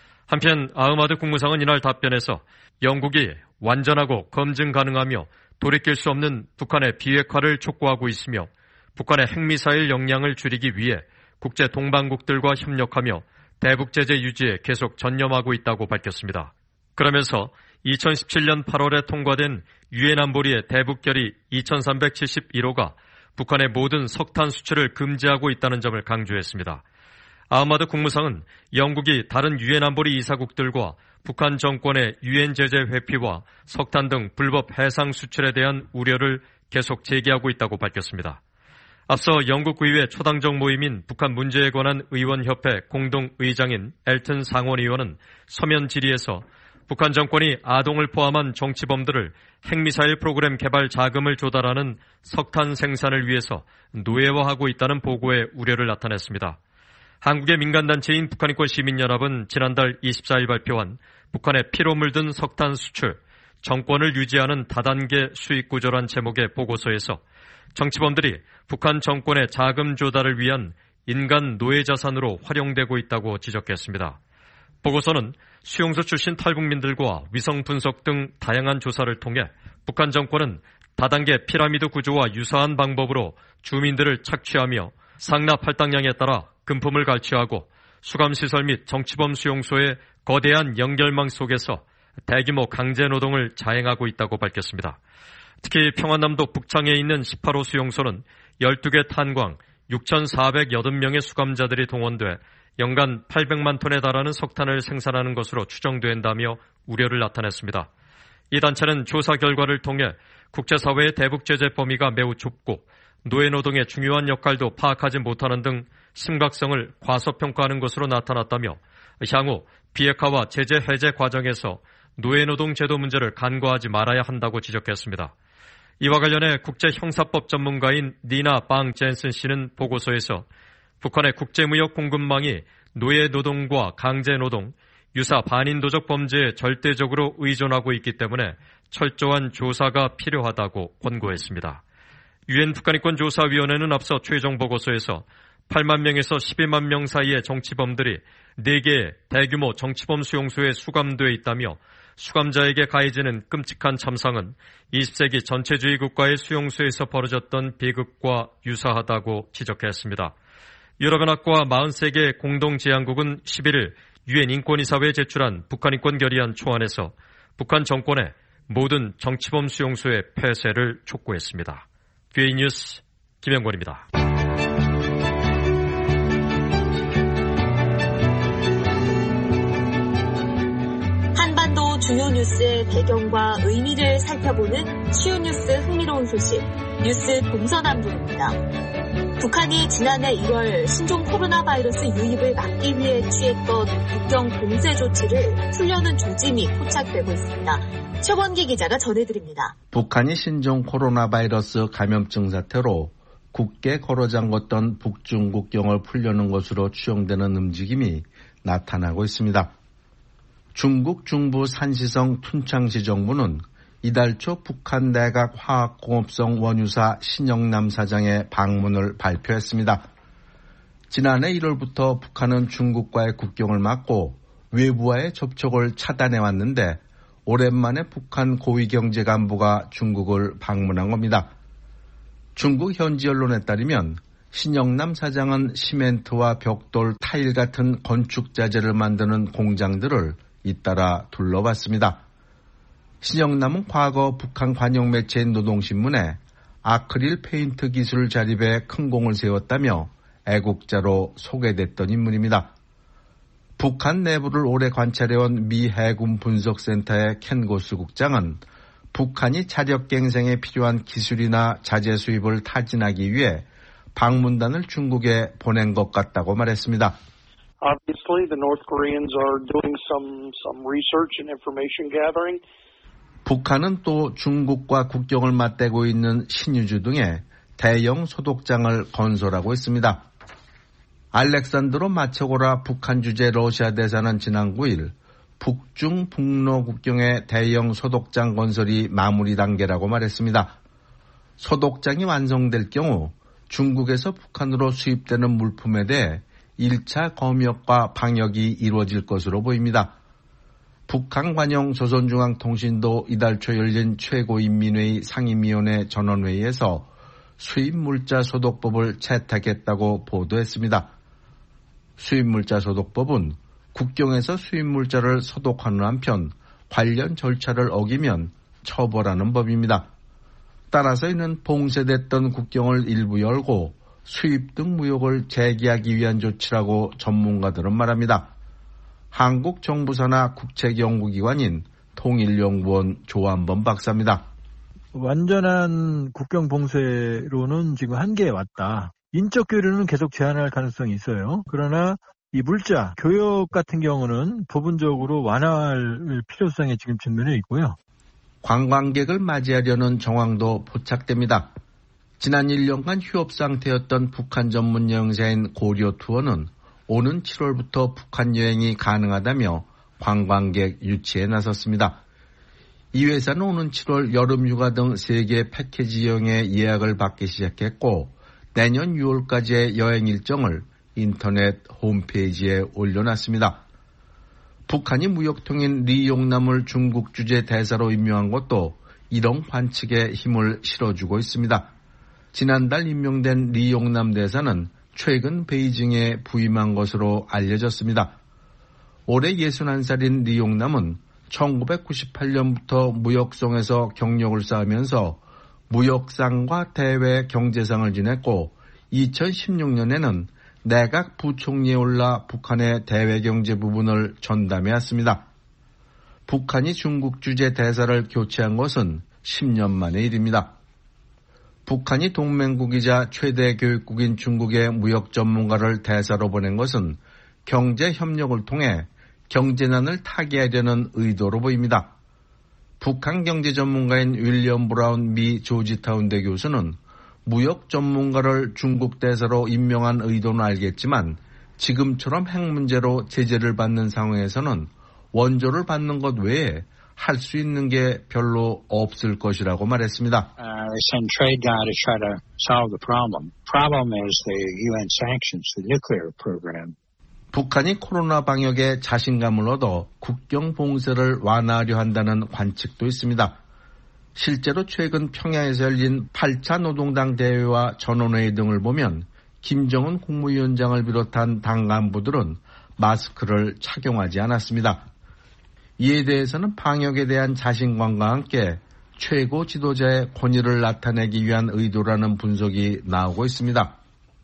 한편 아흐마드 국무상은 이날 답변에서 영국이 완전하고 검증 가능하며 돌이킬 수 없는 북한의 비핵화를 촉구하고 있으며 북한의 핵미사일 역량을 줄이기 위해 국제 동반국들과 협력하며 대북 제재 유지에 계속 전념하고 있다고 밝혔습니다. 그러면서 이천십칠년 팔월에 통과된 유엔 안보리의 대북 결의 이천삼백칠십일 호가 북한의 모든 석탄 수출을 금지하고 있다는 점을 강조했습니다. 아흐마드 국무상은 영국이 다른 유엔 안보리 이사국들과 북한 정권의 유엔 제재 회피와 석탄 등 불법 해상 수출에 대한 우려를 계속 제기하고 있다고 밝혔습니다. 앞서 영국 의회 초당적 모임인 북한 문제에 관한 의원협회 공동의장인 엘튼 상원 의원은 서면 질의에서 북한 정권이 아동을 포함한 정치범들을 핵미사일 프로그램 개발 자금을 조달하는 석탄 생산을 위해서 노예화하고 있다는 보고에 우려를 나타냈습니다. 한국의 민간단체인 북한인권시민연합은 지난달 이십사일 발표한 북한의 피로 물든 석탄 수출, 정권을 유지하는 다단계 수익 구조란 제목의 보고서에서 정치범들이 북한 정권의 자금 조달을 위한 인간 노예 자산으로 활용되고 있다고 지적했습니다. 보고서는 수용소 출신 탈북민들과 위성 분석 등 다양한 조사를 통해 북한 정권은 다단계 피라미드 구조와 유사한 방법으로 주민들을 착취하며 상납 할당량에 따라 금품을 갈취하고 수감시설 및 정치범 수용소의 거대한 연결망 속에서 대규모 강제노동을 자행하고 있다고 밝혔습니다. 특히 평안남도 북창에 있는 십팔 호 수용소는 열두 개 탄광 육천사백팔 명의 수감자들이 동원돼 연간 팔백만 톤에 달하는 석탄을 생산하는 것으로 추정된다며 우려를 나타냈습니다. 이 단체는 조사 결과를 통해 국제사회의 대북 제재 범위가 매우 좁고 노예노동의 중요한 역할도 파악하지 못하는 등 심각성을 과소평가하는 것으로 나타났다며 향후 비핵화와 제재 해제 과정에서 노예노동 제도 문제를 간과하지 말아야 한다고 지적했습니다. 이와 관련해 국제형사법 전문가인 니나 방 젠슨 씨는 보고서에서 북한의 국제무역 공급망이 노예노동과 강제노동, 유사 반인도적 범죄에 절대적으로 의존하고 있기 때문에 철저한 조사가 필요하다고 권고했습니다. 유엔 북한인권조사위원회는 앞서 최종 보고서에서 팔만 명에서 십이만 명 사이의 정치범들이 네 개의 대규모 정치범 수용소에 수감되어 있다며 수감자에게 가해지는 끔찍한 참상은 이십 세기 전체주의 국가의 수용소에서 벌어졌던 비극과 유사하다고 지적했습니다. 유럽연합과 사십세 개 공동제안국은 십일일 유엔 인권이사회에 제출한 북한인권 결의안 초안에서 북한 정권의 모든 정치범 수용소의 폐쇄를 촉구했습니다. 뷰에이 뉴스 김영권입니다. 한반도 주요 뉴스의 배경과 의미를 살펴보는 쉬운 뉴스 흥미로운 소식, 뉴스 동서남북입니다. 북한이 지난해 일월 신종 코로나 바이러스 유입을 막기 위해 취했던 국경 봉쇄 조치를 풀려는 조짐이 포착되고 있습니다. 최원기 기자가 전해드립니다. 북한이 신종 코로나 바이러스 감염증 사태로 굳게 걸어 잠궜던 북중 국경을 풀려는 것으로 추정되는 움직임이 나타나고 있습니다. 중국 중부 산시성 툰창시 정부는 이달 초 북한 내각 화학공업성 원유사 신영남 사장의 방문을 발표했습니다. 지난해 일월부터 북한은 중국과의 국경을 막고 외부와의 접촉을 차단해왔는데 오랜만에 북한 고위경제 간부가 중국을 방문한 겁니다. 중국 현지 언론에 따르면 신영남 사장은 시멘트와 벽돌, 타일 같은 건축 자재를 만드는 공장들을 잇따라 둘러봤습니다. 신영남은 과거 북한 관영 매체인 노동신문에 아크릴 페인트 기술 자립에 큰 공을 세웠다며 애국자로 소개됐던 인물입니다. 북한 내부를 오래 관찰해온 미 해군 분석센터의 켄 고스 국장은 북한이 자력갱생에 필요한 기술이나 자재 수입을 타진하기 위해 방문단을 중국에 보낸 것 같다고 말했습니다. Obviously, the North Koreans are doing some some research and information gathering. 북한은 또 중국과 국경을 맞대고 있는 신유주 등의 대형 소독장을 건설하고 있습니다. 알렉산드로 마초고라 북한 주재 러시아 대사는 지난 구일 북중 북로 국경의 대형 소독장 건설이 마무리 단계라고 말했습니다. 소독장이 완성될 경우 중국에서 북한으로 수입되는 물품에 대해 일 차 검역과 방역이 이루어질 것으로 보입니다. 북한 관영 조선중앙통신도 이달 초 열린 최고인민회의 상임위원회 전원회의에서 수입물자 소독법을 채택했다고 보도했습니다. 수입물자 소독법은 국경에서 수입물자를 소독하는 한편 관련 절차를 어기면 처벌하는 법입니다. 따라서 이는 봉쇄됐던 국경을 일부 열고 수입 등 무역을 재개하기 위한 조치라고 전문가들은 말합니다. 한국 정부 산하 국책연구기관인 통일연구원 조한범 박사입니다. 완전한 국경 봉쇄로는 지금 한계에 왔다. 인적 교류는 계속 제한할 가능성이 있어요. 그러나 이 물자, 교역 같은 경우는 부분적으로 완화할 필요성이 지금 측면에 있고요. 관광객을 맞이하려는 정황도 포착됩니다. 지난 일 년간 휴업 상태였던 북한 전문 여행사인 고려 투어는 오는 칠월부터 북한 여행이 가능하다며 관광객 유치에 나섰습니다. 이 회사는 오는 칠월 여름휴가 등 세 개 패키지 여행의 예약을 받기 시작했고 내년 유월까지의 여행 일정을 인터넷 홈페이지에 올려놨습니다. 북한이 무역통인 리용남을 중국 주재 대사로 임명한 것도 이런 관측에 힘을 실어주고 있습니다. 지난달 임명된 리용남 대사는 최근 베이징에 부임한 것으로 알려졌습니다. 올해 예순한 살인 리용남은 천구백구십팔 년부터 무역성에서 경력을 쌓으면서 무역상과 대외 경제상을 지냈고 이천십육 년에는 내각 부총리에 올라 북한의 대외 경제 부분을 전담해왔습니다. 북한이 중국 주재 대사를 교체한 것은 십 년 만의 일입니다. 북한이 동맹국이자 최대 교육국인 중국의 무역 전문가를 대사로 보낸 것은 경제 협력을 통해 경제난을 타개하려는 의도로 보입니다. 북한 경제 전문가인 윌리엄 브라운 미 조지타운대 교수는 무역 전문가를 중국 대사로 임명한 의도는 알겠지만 지금처럼 핵 문제로 제재를 받는 상황에서는 원조를 받는 것 외에 할 수 있는 게 별로 없을 것이라고 말했습니다. Uh, they send trade guy to try to solve the problem. Problem is the 유엔 sanctions, the nuclear program. 북한이 코로나 방역에 자신감을 얻어 국경 봉쇄를 완화하려 한다는 관측도 있습니다. 실제로 최근 평양에서 열린 팔 차 노동당 대회와 전원회의 등을 보면 김정은 국무위원장을 비롯한 당 간부들은 마스크를 착용하지 않았습니다. 이에 대해서는 방역에 대한 자신감과 함께 최고 지도자의 권위를 나타내기 위한 의도라는 분석이 나오고 있습니다.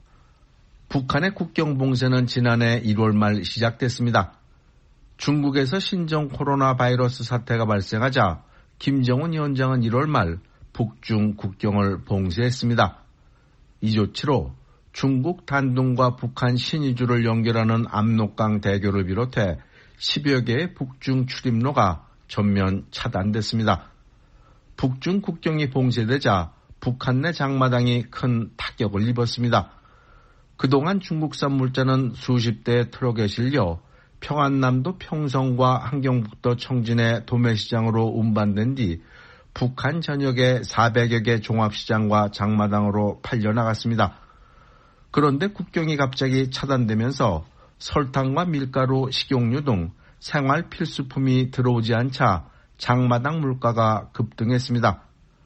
북한의 국경 봉쇄는 지난해 일월 말 시작됐습니다. 중국에서 신종 코로나 바이러스 사태가 발생하자 김정은 위원장은 일월 말 북중 국경을 봉쇄했습니다. 이 조치로 중국 단둥과 북한 신의주를 연결하는 압록강 대교를 비롯해 십여 개의 북중 출입로가 전면 차단됐습니다. 북중 국경이 봉쇄되자 북한 내 장마당이 큰 타격을 입었습니다. 그동안 중국산 물자는 수십 대의 트럭에 실려 평안남도 평성과 함경북도 청진의 도매시장으로 운반된 뒤 북한 전역의 사백여 개 종합시장과 장마당으로 팔려나갔습니다. 그런데 국경이 갑자기 차단되면서 설탕과 밀가루, 식용유 등 생활 필수품이 들어오지 않자 장마당 물가가 급등했습니다.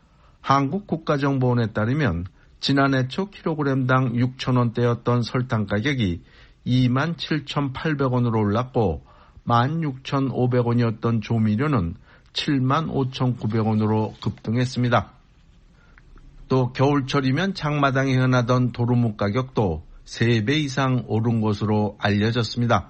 한국국가정보원에 따르면 지난해 초 킬로그램당 육천 원대였던 설탕 가격이 이만 칠천팔백 원으로 올랐고 만 육천오백 원이었던 조미료는 칠만 오천구백 원으로 급등했습니다. 또 겨울철이면 장마당에 흔하던 도루묵 가격도 세 배 이상 오른 것으로 알려졌습니다.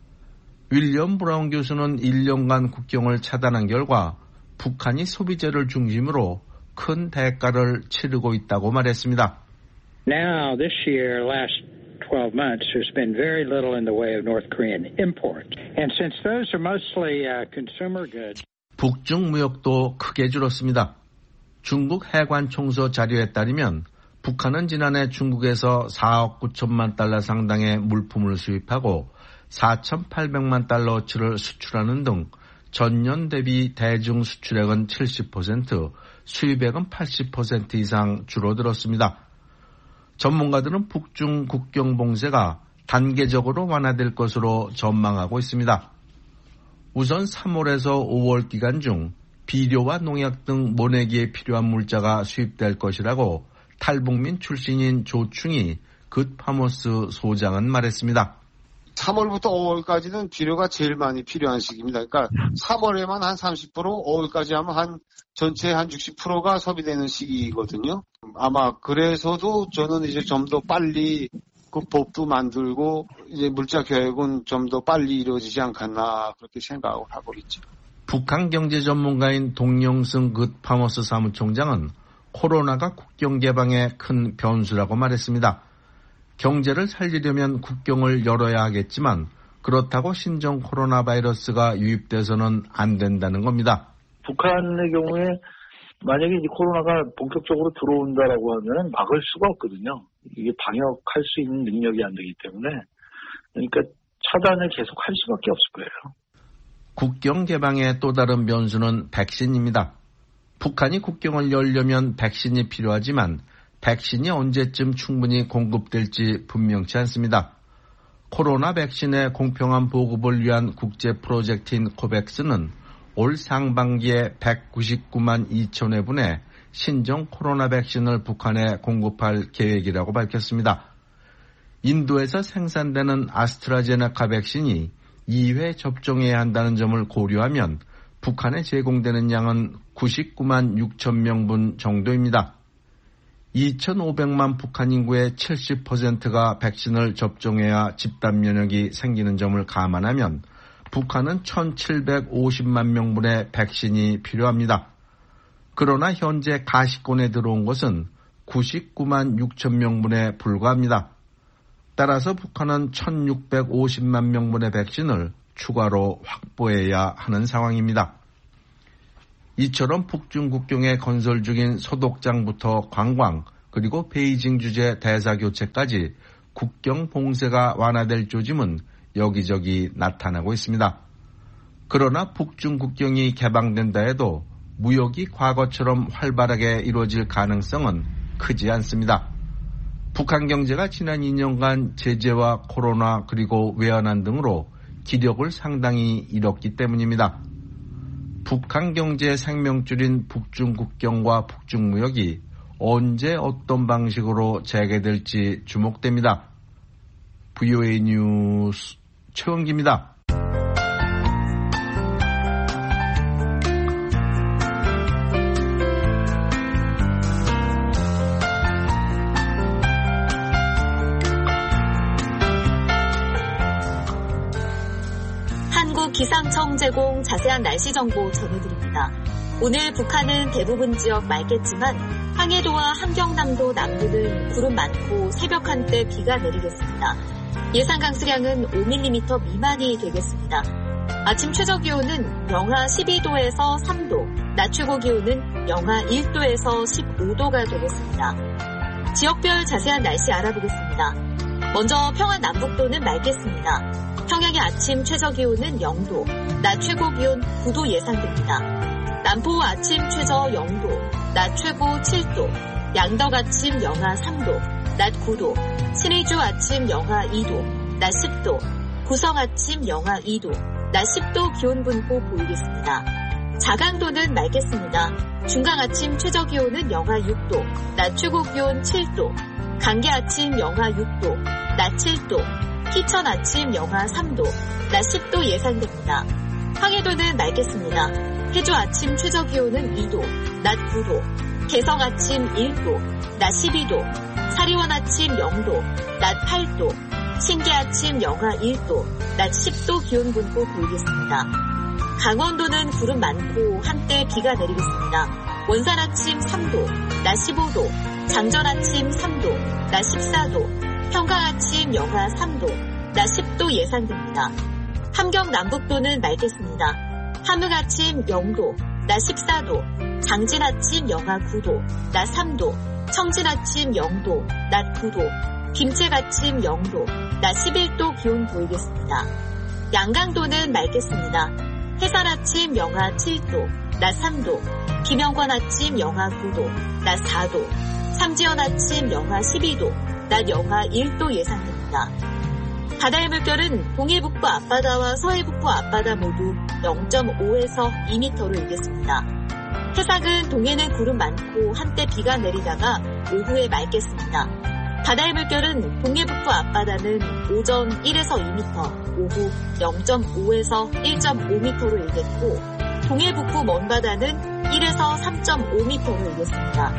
윌리엄 브라운 교수는 일 년간 국경을 차단한 결과 북한이 소비재를 중심으로 큰 대가를 치르고 있다고 말했습니다. Now this year, last twelve months, there's been very little in the way of North Korean import. And since those are mostly uh, consumer goods. 북중 무역도 크게 줄었습니다. 중국 해관 총서 자료에 따르면 북한은 지난해 중국에서 사억 구천만 달러 상당의 물품을 수입하고 사천팔백만 달러어치를 수출하는 등 전년 대비 대중 수출액은 칠십 퍼센트, 수입액은 팔십 퍼센트 이상 줄어들었습니다. 전문가들은 북중 국경 봉쇄가 단계적으로 완화될 것으로 전망하고 있습니다. 우선 삼월에서 오월 기간 중 비료와 농약 등 모내기에 필요한 물자가 수입될 것이라고 탈북민 출신인 조충이 굿파머스 소장은 말했습니다. 삼월부터 오월까지는 비료가 제일 많이 필요한 시기입니다. 그러니까 삼월에만 한 삼십 퍼센트, 오월까지 하면 한 전체 한 육십 퍼센트가 소비되는 시기거든요. 아마 그래서도 저는 이제 좀 더 빨리 그 법도 만들고 이제 물자 교육은 좀 더 빨리 이루어지지 않겠나 그렇게 생각을 하고 있죠. 북한 경제 전문가인 동영승 굿파머스 사무총장은 코로나가 국경 개방에 큰 변수라고 말했습니다. 경제를 살리려면 국경을 열어야 하겠지만 그렇다고 신종 코로나 바이러스가 유입돼서는 안 된다는 겁니다. 북한의 경우에 만약에 이 코로나가 본격적으로 들어온다라고 하면 막을 수가 없거든요. 이게 방역할 수 있는 능력이 안 되기 때문에 그러니까 차단을 계속 할 수밖에 없을 거예요. 국경 개방의 또 다른 변수는 백신입니다. 북한이 국경을 열려면 백신이 필요하지만 백신이 언제쯤 충분히 공급될지 분명치 않습니다. 코로나 백신의 공평한 보급을 위한 국제 프로젝트인 코백스는 올 상반기에 백구십구만 이천 회분의 신종 코로나 백신을 북한에 공급할 계획이라고 밝혔습니다. 인도에서 생산되는 아스트라제네카 백신이 이 회 접종해야 한다는 점을 고려하면 북한에 제공되는 양은 구십구만 육천 명분 정도입니다. 이천오백만 북한 인구의 칠십 퍼센트가 백신을 접종해야 집단 면역이 생기는 점을 감안하면 북한은 천칠백오십만 명분의 백신이 필요합니다. 그러나 현재 가시권에 들어온 것은 구십구만 육천 명분에 불과합니다. 따라서 북한은 천육백오십만 명분의 백신을 추가로 확보해야 하는 상황입니다. 이처럼 북중 국경에 건설 중인 소독장부터 관광 그리고 베이징 주재 대사 교체까지 국경 봉쇄가 완화될 조짐은 여기저기 나타나고 있습니다. 그러나 북중 국경이 개방된다 해도 무역이 과거처럼 활발하게 이루어질 가능성은 크지 않습니다. 북한 경제가 지난 이 년간 제재와 코로나 그리고 외환안 등으로 기력을 상당히 잃었기 때문입니다. 북한 경제의 생명줄인 북중 국경과 북중 무역이 언제 어떤 방식으로 재개될지 주목됩니다. 브이오에이 뉴스 최원기입니다. 기상청 제공 자세한 날씨 정보 전해드립니다. 오늘 북한은 대부분 지역 맑겠지만 황해도와 함경남도 남부는 구름 많고 새벽 한때 비가 내리겠습니다. 예상 강수량은 오 밀리미터 미만이 되겠습니다. 아침 최저기온은 영하 십이 도에서 삼 도, 낮 최고기온은 영하 일 도에서 십오 도가 되겠습니다. 지역별 자세한 날씨 알아보겠습니다. 먼저 평안 남북도는 맑겠습니다. 평양의 아침 최저기온은 영 도, 낮 최고기온 구 도 예상됩니다. 남포 아침 최저 영 도, 낮 최고 칠 도, 양덕 아침 영하 삼 도, 낮 구 도, 신의주 아침 영하 이 도, 낮 십 도, 구성 아침 영하 이 도, 낮 십 도 기온 분포 보이겠습니다. 자강도는 맑겠습니다. 중강 아침 최저기온은 영하 육 도, 낮 최고기온 칠 도, 강계 아침 영하 육 도, 낮 칠 도, 희천 아침 영하 삼 도, 낮 십 도 예상됩니다. 황해도는 맑겠습니다. 해주 아침 최저기온은 이 도, 낮 구 도, 개성 아침 일 도, 낮 십이 도, 사리원 아침 영 도, 낮 팔 도, 신계 아침 영하 일 도, 낮 십 도 기온 분포 보이겠습니다. 강원도는 구름 많고 한때 비가 내리겠습니다. 원산 아침 삼 도, 낮 십오 도, 장전 아침 삼 도, 낮 십사 도, 평강 아침 영하 삼 도, 낮 십 도 예상됩니다. 함경 남북도는 맑겠습니다. 함흥 아침 영 도, 낮 십사 도, 장진 아침 영하 구 도, 낮 삼 도, 청진 아침 영 도, 낮 구 도, 김책 아침 영 도, 낮 십일 도 기온 보이겠습니다. 양강도는 맑겠습니다. 해산 아침 영하 칠 도, 낮 삼 도, 김영권 아침 영하 구 도, 낮 사 도, 삼지연 아침 영하 십이 도, 낮 영하 일 도 예상됩니다. 바다의 물결은 동해북부 앞바다와 서해북부 앞바다 모두 영 점 오에서 이 미터로 일겠습니다. 해상은 동해는 구름 많고 한때 비가 내리다가 오후에 맑겠습니다. 바다의 물결은 동해북부 앞바다는 오전 일에서 이 미터, 오후 영 점 오에서 일 점 오 미터로 일겠고 동해북부 먼바다는 일에서 삼 점 오 미터로 일겠습니다.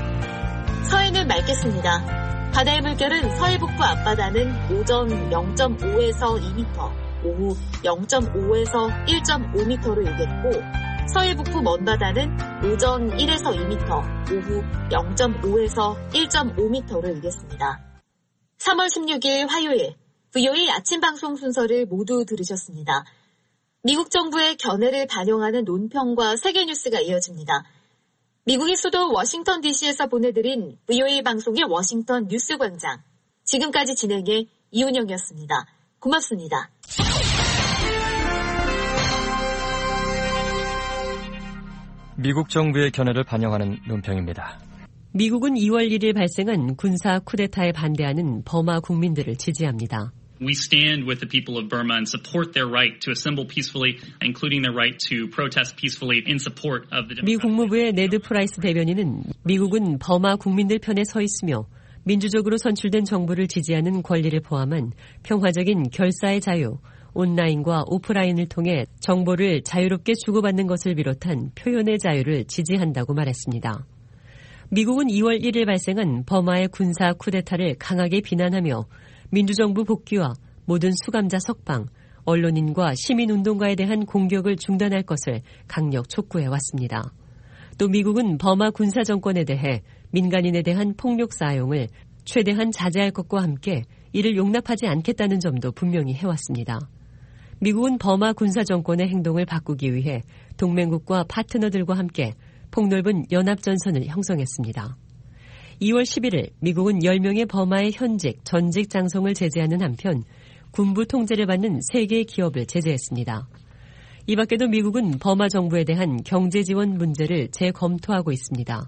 서해는 맑겠습니다. 바다의 물결은 서해북부 앞바다는 오전 영 점 오에서 이 미터, 오후 영 점 오에서 일 점 오 미터로 일겠고 서해 북부 먼바다는 오전 일에서 이 미터, 오후 영 점 오에서 일 점 오 미터로 일겠습니다. 삼월 십육일 화요일 브이오에이 아침 방송 순서를 모두 들으셨습니다. 미국 정부의 견해를 반영하는 논평과 세계 뉴스가 이어집니다. 미국의 수도 워싱턴 디씨에서 보내드린 브이오에이 방송의 워싱턴 뉴스광장. 지금까지 진행해 이은영이었습니다. 고맙습니다. 미국 정부의 견해를 반영하는 논평입니다. 미국은 이월 일일 발생한 군사 쿠데타에 반대하는 버마 국민들을 지지합니다. We stand with the people of Burma and support their right to assemble peacefully, including their right to protest peacefully in support of the 미 국무부의 네드 프라이스 대변인은 미국은 버마 국민들 편에 서 있으며 민주적으로 선출된 정부를 지지하는 권리를 포함한 평화적인 결사의 자유, 온라인과 오프라인을 통해 정보를 자유롭게 주고받는 것을 비롯한 표현의 자유를 지지한다고 말했습니다. 미국은 이월 일일 발생한 버마의 군사 쿠데타를 강하게 비난하며 민주정부 복귀와 모든 수감자 석방, 언론인과 시민운동가에 대한 공격을 중단할 것을 강력 촉구해왔습니다. 또 미국은 버마 군사정권에 대해 민간인에 대한 폭력 사용을 최대한 자제할 것과 함께 이를 용납하지 않겠다는 점도 분명히 해왔습니다. 미국은 버마 군사정권의 행동을 바꾸기 위해 동맹국과 파트너들과 함께 폭넓은 연합전선을 형성했습니다. 이월 십일일 미국은 열 명의 버마의 현직, 전직 장성을 제재하는 한편 군부 통제를 받는 세 개의 기업을 제재했습니다. 이 밖에도 미국은 버마 정부에 대한 경제 지원 문제를 재검토하고 있습니다.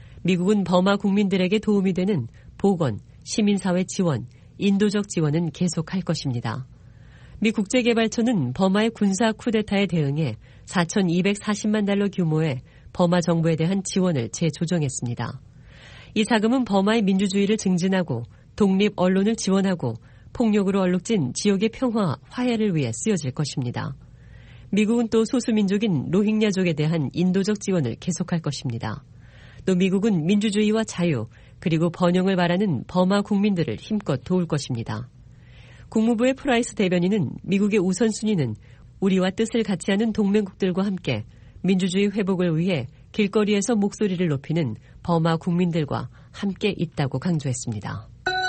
미국은 버마 국민들에게 도움이 되는 보건, 시민사회 지원, 인도적 지원은 계속할 것입니다. 미 국제개발처는 버마의 군사 쿠데타에 대응해 사천이백사십만 달러 규모의 버마 정부에 대한 지원을 재조정했습니다. 이 자금은 버마의 민주주의를 증진하고 독립 언론을 지원하고 폭력으로 얼룩진 지역의 평화와 화해를 위해 쓰여질 것입니다. 미국은 또 소수민족인 로힝야족에 대한 인도적 지원을 계속할 것입니다. 또 미국은 민주주의와 자유 그리고 번영을 바라는 버마 국민들을 힘껏 도울 것입니다. 국무부의 프라이스 대변인은 미국의 우선순위는 우리와 뜻을 같이 하는 동맹국들과 함께 민주주의 회복을 위해 길거리에서 목소리를 높이는 버마 국민들과 함께 있다고 강조했습니다.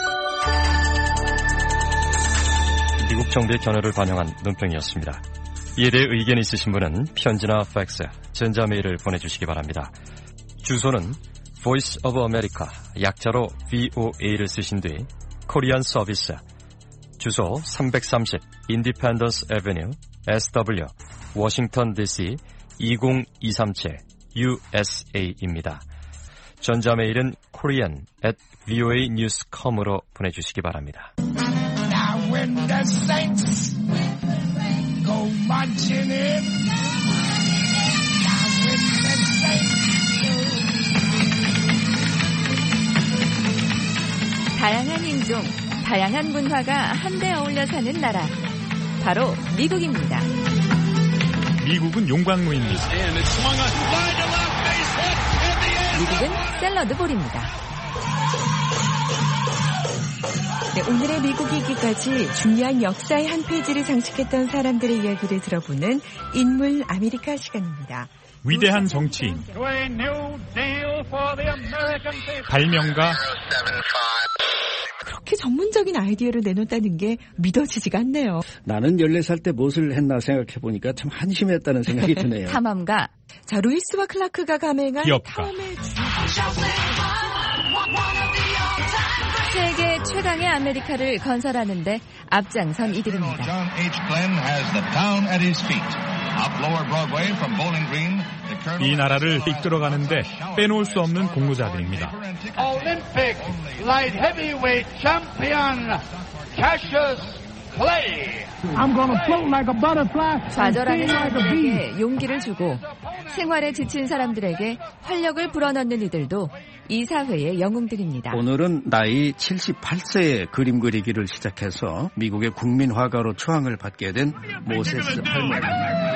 미국 정부의 견해를 반영한 논평이었습니다. 이에 대해 의견이 있으신 분은 편지나 팩스, 전자메일을 보내주시기 바랍니다. 주소는 Voice of America, 약자로 브이오에이를 쓰신 뒤 코리안 서비스, 주소 삼백삼십 Independence Avenue, 에스더블유, 워싱턴 디씨 이공이삼칠 유에스에이입니다. 전자메일은 korean at voanews.com으로 보내주시기 바랍니다. Now when the saints go marching in, now when the saints 다양한 인종, 다양한 문화가 한데 어울려 사는 나라, 바로 미국입니다. 미국은 용광로입니다. 미국은 샐러드 볼입니다. 네, 오늘의 미국 이기까지 중요한 역사의 한 페이지를 장식했던 사람들의 이야기를 들어보는 인물 아메리카 시간입니다. 위대한 정치인, 발명가, 그렇게 전문적인 아이디어를 내놓았다는 게 믿어지지가 않네요. 나는 열네 살 때 무엇을 했나 생각해보니까 참 한심했다는 생각이 드네요. 탐험가, 자 루이스와 클라크가 감행한 기업가, 탐험의 세계 최강의 아메리카를 건설하는데 앞장선 이들입니다. 이 나라를 이끌어가는데 빼놓을 수 없는 공로자들입니다. Olympic light heavyweight champion Cassius Clay. I'm gonna float like a butterfly. 좌절하는 사람들에게 용기를 주고 생활에 지친 사람들에게 활력을 불어넣는 이들도 이 사회의 영웅들입니다. 오늘은 나이 칠십팔 세에 그림 그리기를 시작해서 미국의 국민 화가로 추앙을 받게 된 모세스 할머니.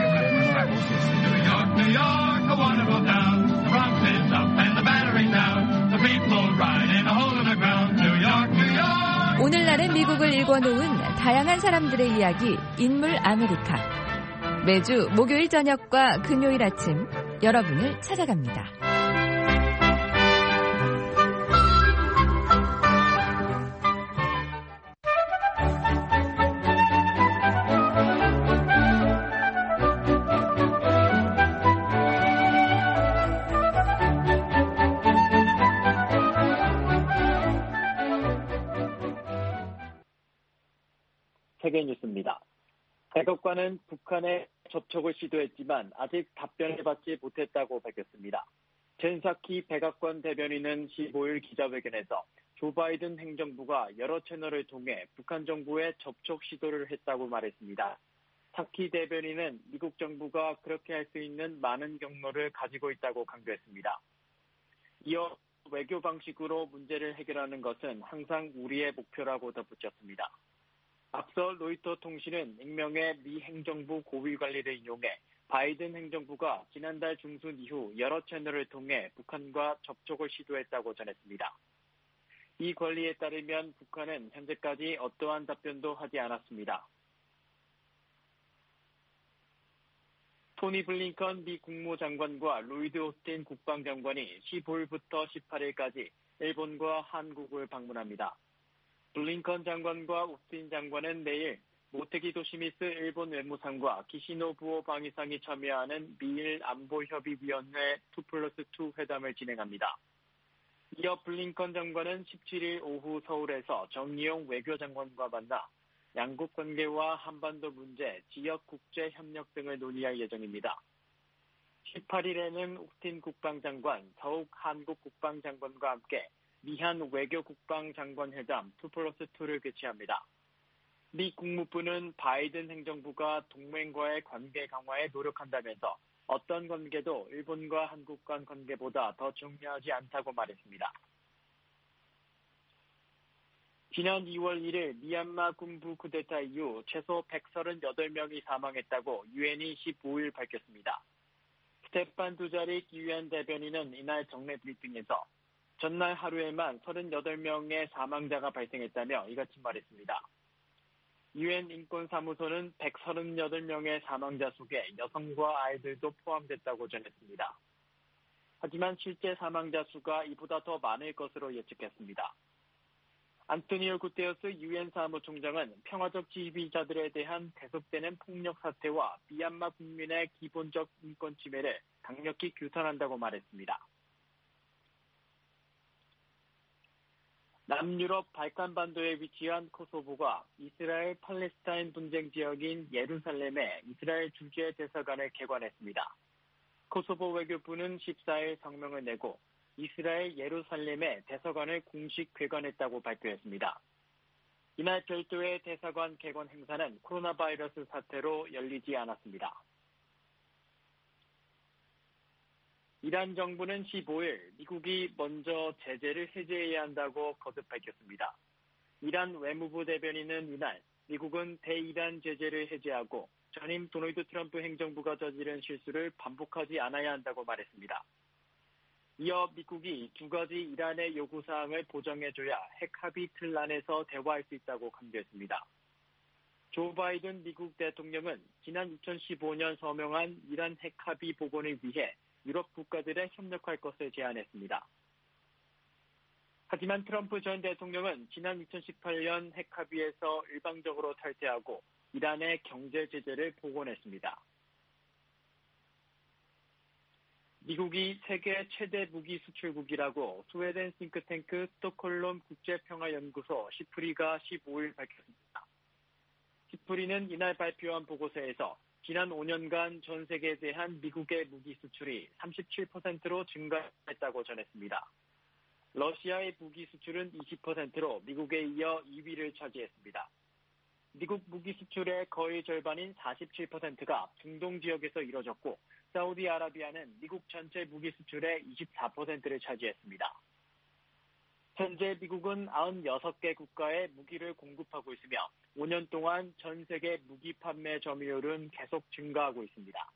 오늘날의 미국을 읽어놓은 다양한 사람들의 이야기, 인물 아메리카. 매주 목요일 저녁과 금요일 아침 여러분을 찾아갑니다. 세계뉴스입니다. 백악관은 북한에 접촉을 시도했지만 아직 답변을 받지 못했다고 밝혔습니다. 젠 사키 백악관 대변인은 십오일 기자회견에서 조 바이든 행정부가 여러 채널을 통해 북한 정부에 접촉 시도를 했다고 말했습니다. 사키 대변인은 미국 정부가 그렇게 할 수 있는 많은 경로를 가지고 있다고 강조했습니다. 이어 외교 방식으로 문제를 해결하는 것은 항상 우리의 목표라고 덧붙였습니다. 앞서 로이터 통신은 익명의 미 행정부 고위 관리를 인용해 바이든 행정부가 지난달 중순 이후 여러 채널을 통해 북한과 접촉을 시도했다고 전했습니다. 이 관리에 따르면 북한은 현재까지 어떠한 답변도 하지 않았습니다. 토니 블링컨 미 국무장관과 로이드 오스틴 국방장관이 십오일부터 십팔일까지 일본과 한국을 방문합니다. 블링컨 장관과 오스틴 장관은 내일 모테기 도시미스 일본 외무상과 기시노부오 방위상이 참여하는 미일 안보협의위원회 투 플러스 투 회담을 진행합니다. 이어 블링컨 장관은 십칠일 오후 서울에서 정의용 외교장관과 만나 양국 관계와 한반도 문제, 지역 국제 협력 등을 논의할 예정입니다. 십팔일에는 오스틴 국방장관, 더욱 한국 국방장관과 함께 미한 외교국방장관 회담 투 플러스 투를 개최합니다. 미 국무부는 바이든 행정부가 동맹과의 관계 강화에 노력한다면서 어떤 관계도 일본과 한국 간 관계보다 더 중요하지 않다고 말했습니다. 지난 이월 일일 미얀마 군부 쿠데타 이후 최소 백삼십팔 명이 사망했다고 유엔이 십오일 밝혔습니다. 스테판 두자릭 유엔 대변인은 이날 정례 브리핑에서 전날 하루에만 삼십팔 명의 사망자가 발생했다며 이같이 말했습니다. 유엔 인권사무소는 백삼십팔 명의 사망자 속에 여성과 아이들도 포함됐다고 전했습니다. 하지만 실제 사망자 수가 이보다 더 많을 것으로 예측했습니다. 안토니오 구테러스 유엔 사무총장은 평화적 지휘자들에 대한 계속되는 폭력 사태와 미얀마 국민의 기본적 인권 침해를 강력히 규탄한다고 말했습니다. 남유럽 발칸반도에 위치한 코소보가 이스라엘 팔레스타인 분쟁 지역인 예루살렘에 이스라엘 주재 대사관을 개관했습니다. 코소보 외교부는 십사일 성명을 내고 이스라엘 예루살렘에 대사관을 공식 개관했다고 발표했습니다. 이날 별도의 대사관 개관 행사는 코로나 바이러스 사태로 열리지 않았습니다. 이란 정부는 십오일 미국이 먼저 제재를 해제해야 한다고 거듭 밝혔습니다. 이란 외무부 대변인은 이날 미국은 대이란 제재를 해제하고 전임 도널드 트럼프 행정부가 저지른 실수를 반복하지 않아야 한다고 말했습니다. 이어 미국이 두 가지 이란의 요구사항을 보정해줘야 핵 합의 틀 안에서 대화할 수 있다고 강조했습니다. 조 바이든 미국 대통령은 지난 이천십오년 서명한 이란 핵 합의 복원을 위해 유럽 국가들에 협력할 것을 제안했습니다. 하지만 트럼프 전 대통령은 지난 이천십팔년 핵 합의에서 일방적으로 탈퇴하고 이란의 경제 제재를 복원했습니다. 미국이 세계 최대 무기 수출국이라고 스웨덴 싱크탱크 스톡홀름 국제평화연구소 시프리가 십오일 밝혔습니다. 시프리는 이날 발표한 보고서에서 지난 오 년간 전 세계에 대한 미국의 무기 수출이 삼십칠 퍼센트로 증가했다고 전했습니다. 러시아의 무기 수출은 이십 퍼센트로 미국에 이어 이 위를 차지했습니다. 미국 무기 수출의 거의 절반인 사십칠 퍼센트가 중동 지역에서 이뤄졌고 사우디아라비아는 미국 전체 무기 수출의 이십사 퍼센트를 차지했습니다. 현재 미국은 구십육 개 국가에 무기를 공급하고 있으며 오 년 동안 전 세계 무기 판매 점유율은 계속 증가하고 있습니다.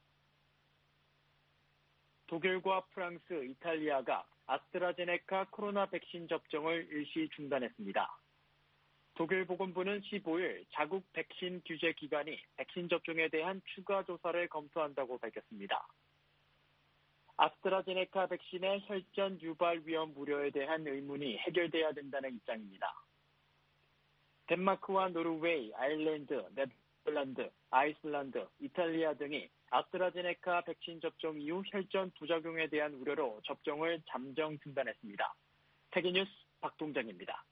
독일과 프랑스, 이탈리아가 아스트라제네카 코로나 백신 접종을 일시 중단했습니다. 독일 보건부는 십오일 자국 백신 규제 기관이 백신 접종에 대한 추가 조사를 검토한다고 밝혔습니다. 아스트라제네카 백신의 혈전 유발 위험 우려에 대한 의문이 해결돼야 된다는 입장입니다. 덴마크와 노르웨이, 아일랜드, 네덜란드, 아이슬란드, 이탈리아 등이 아스트라제네카 백신 접종 이후 혈전 부작용에 대한 우려로 접종을 잠정 중단했습니다. 태기뉴스 박동정입니다.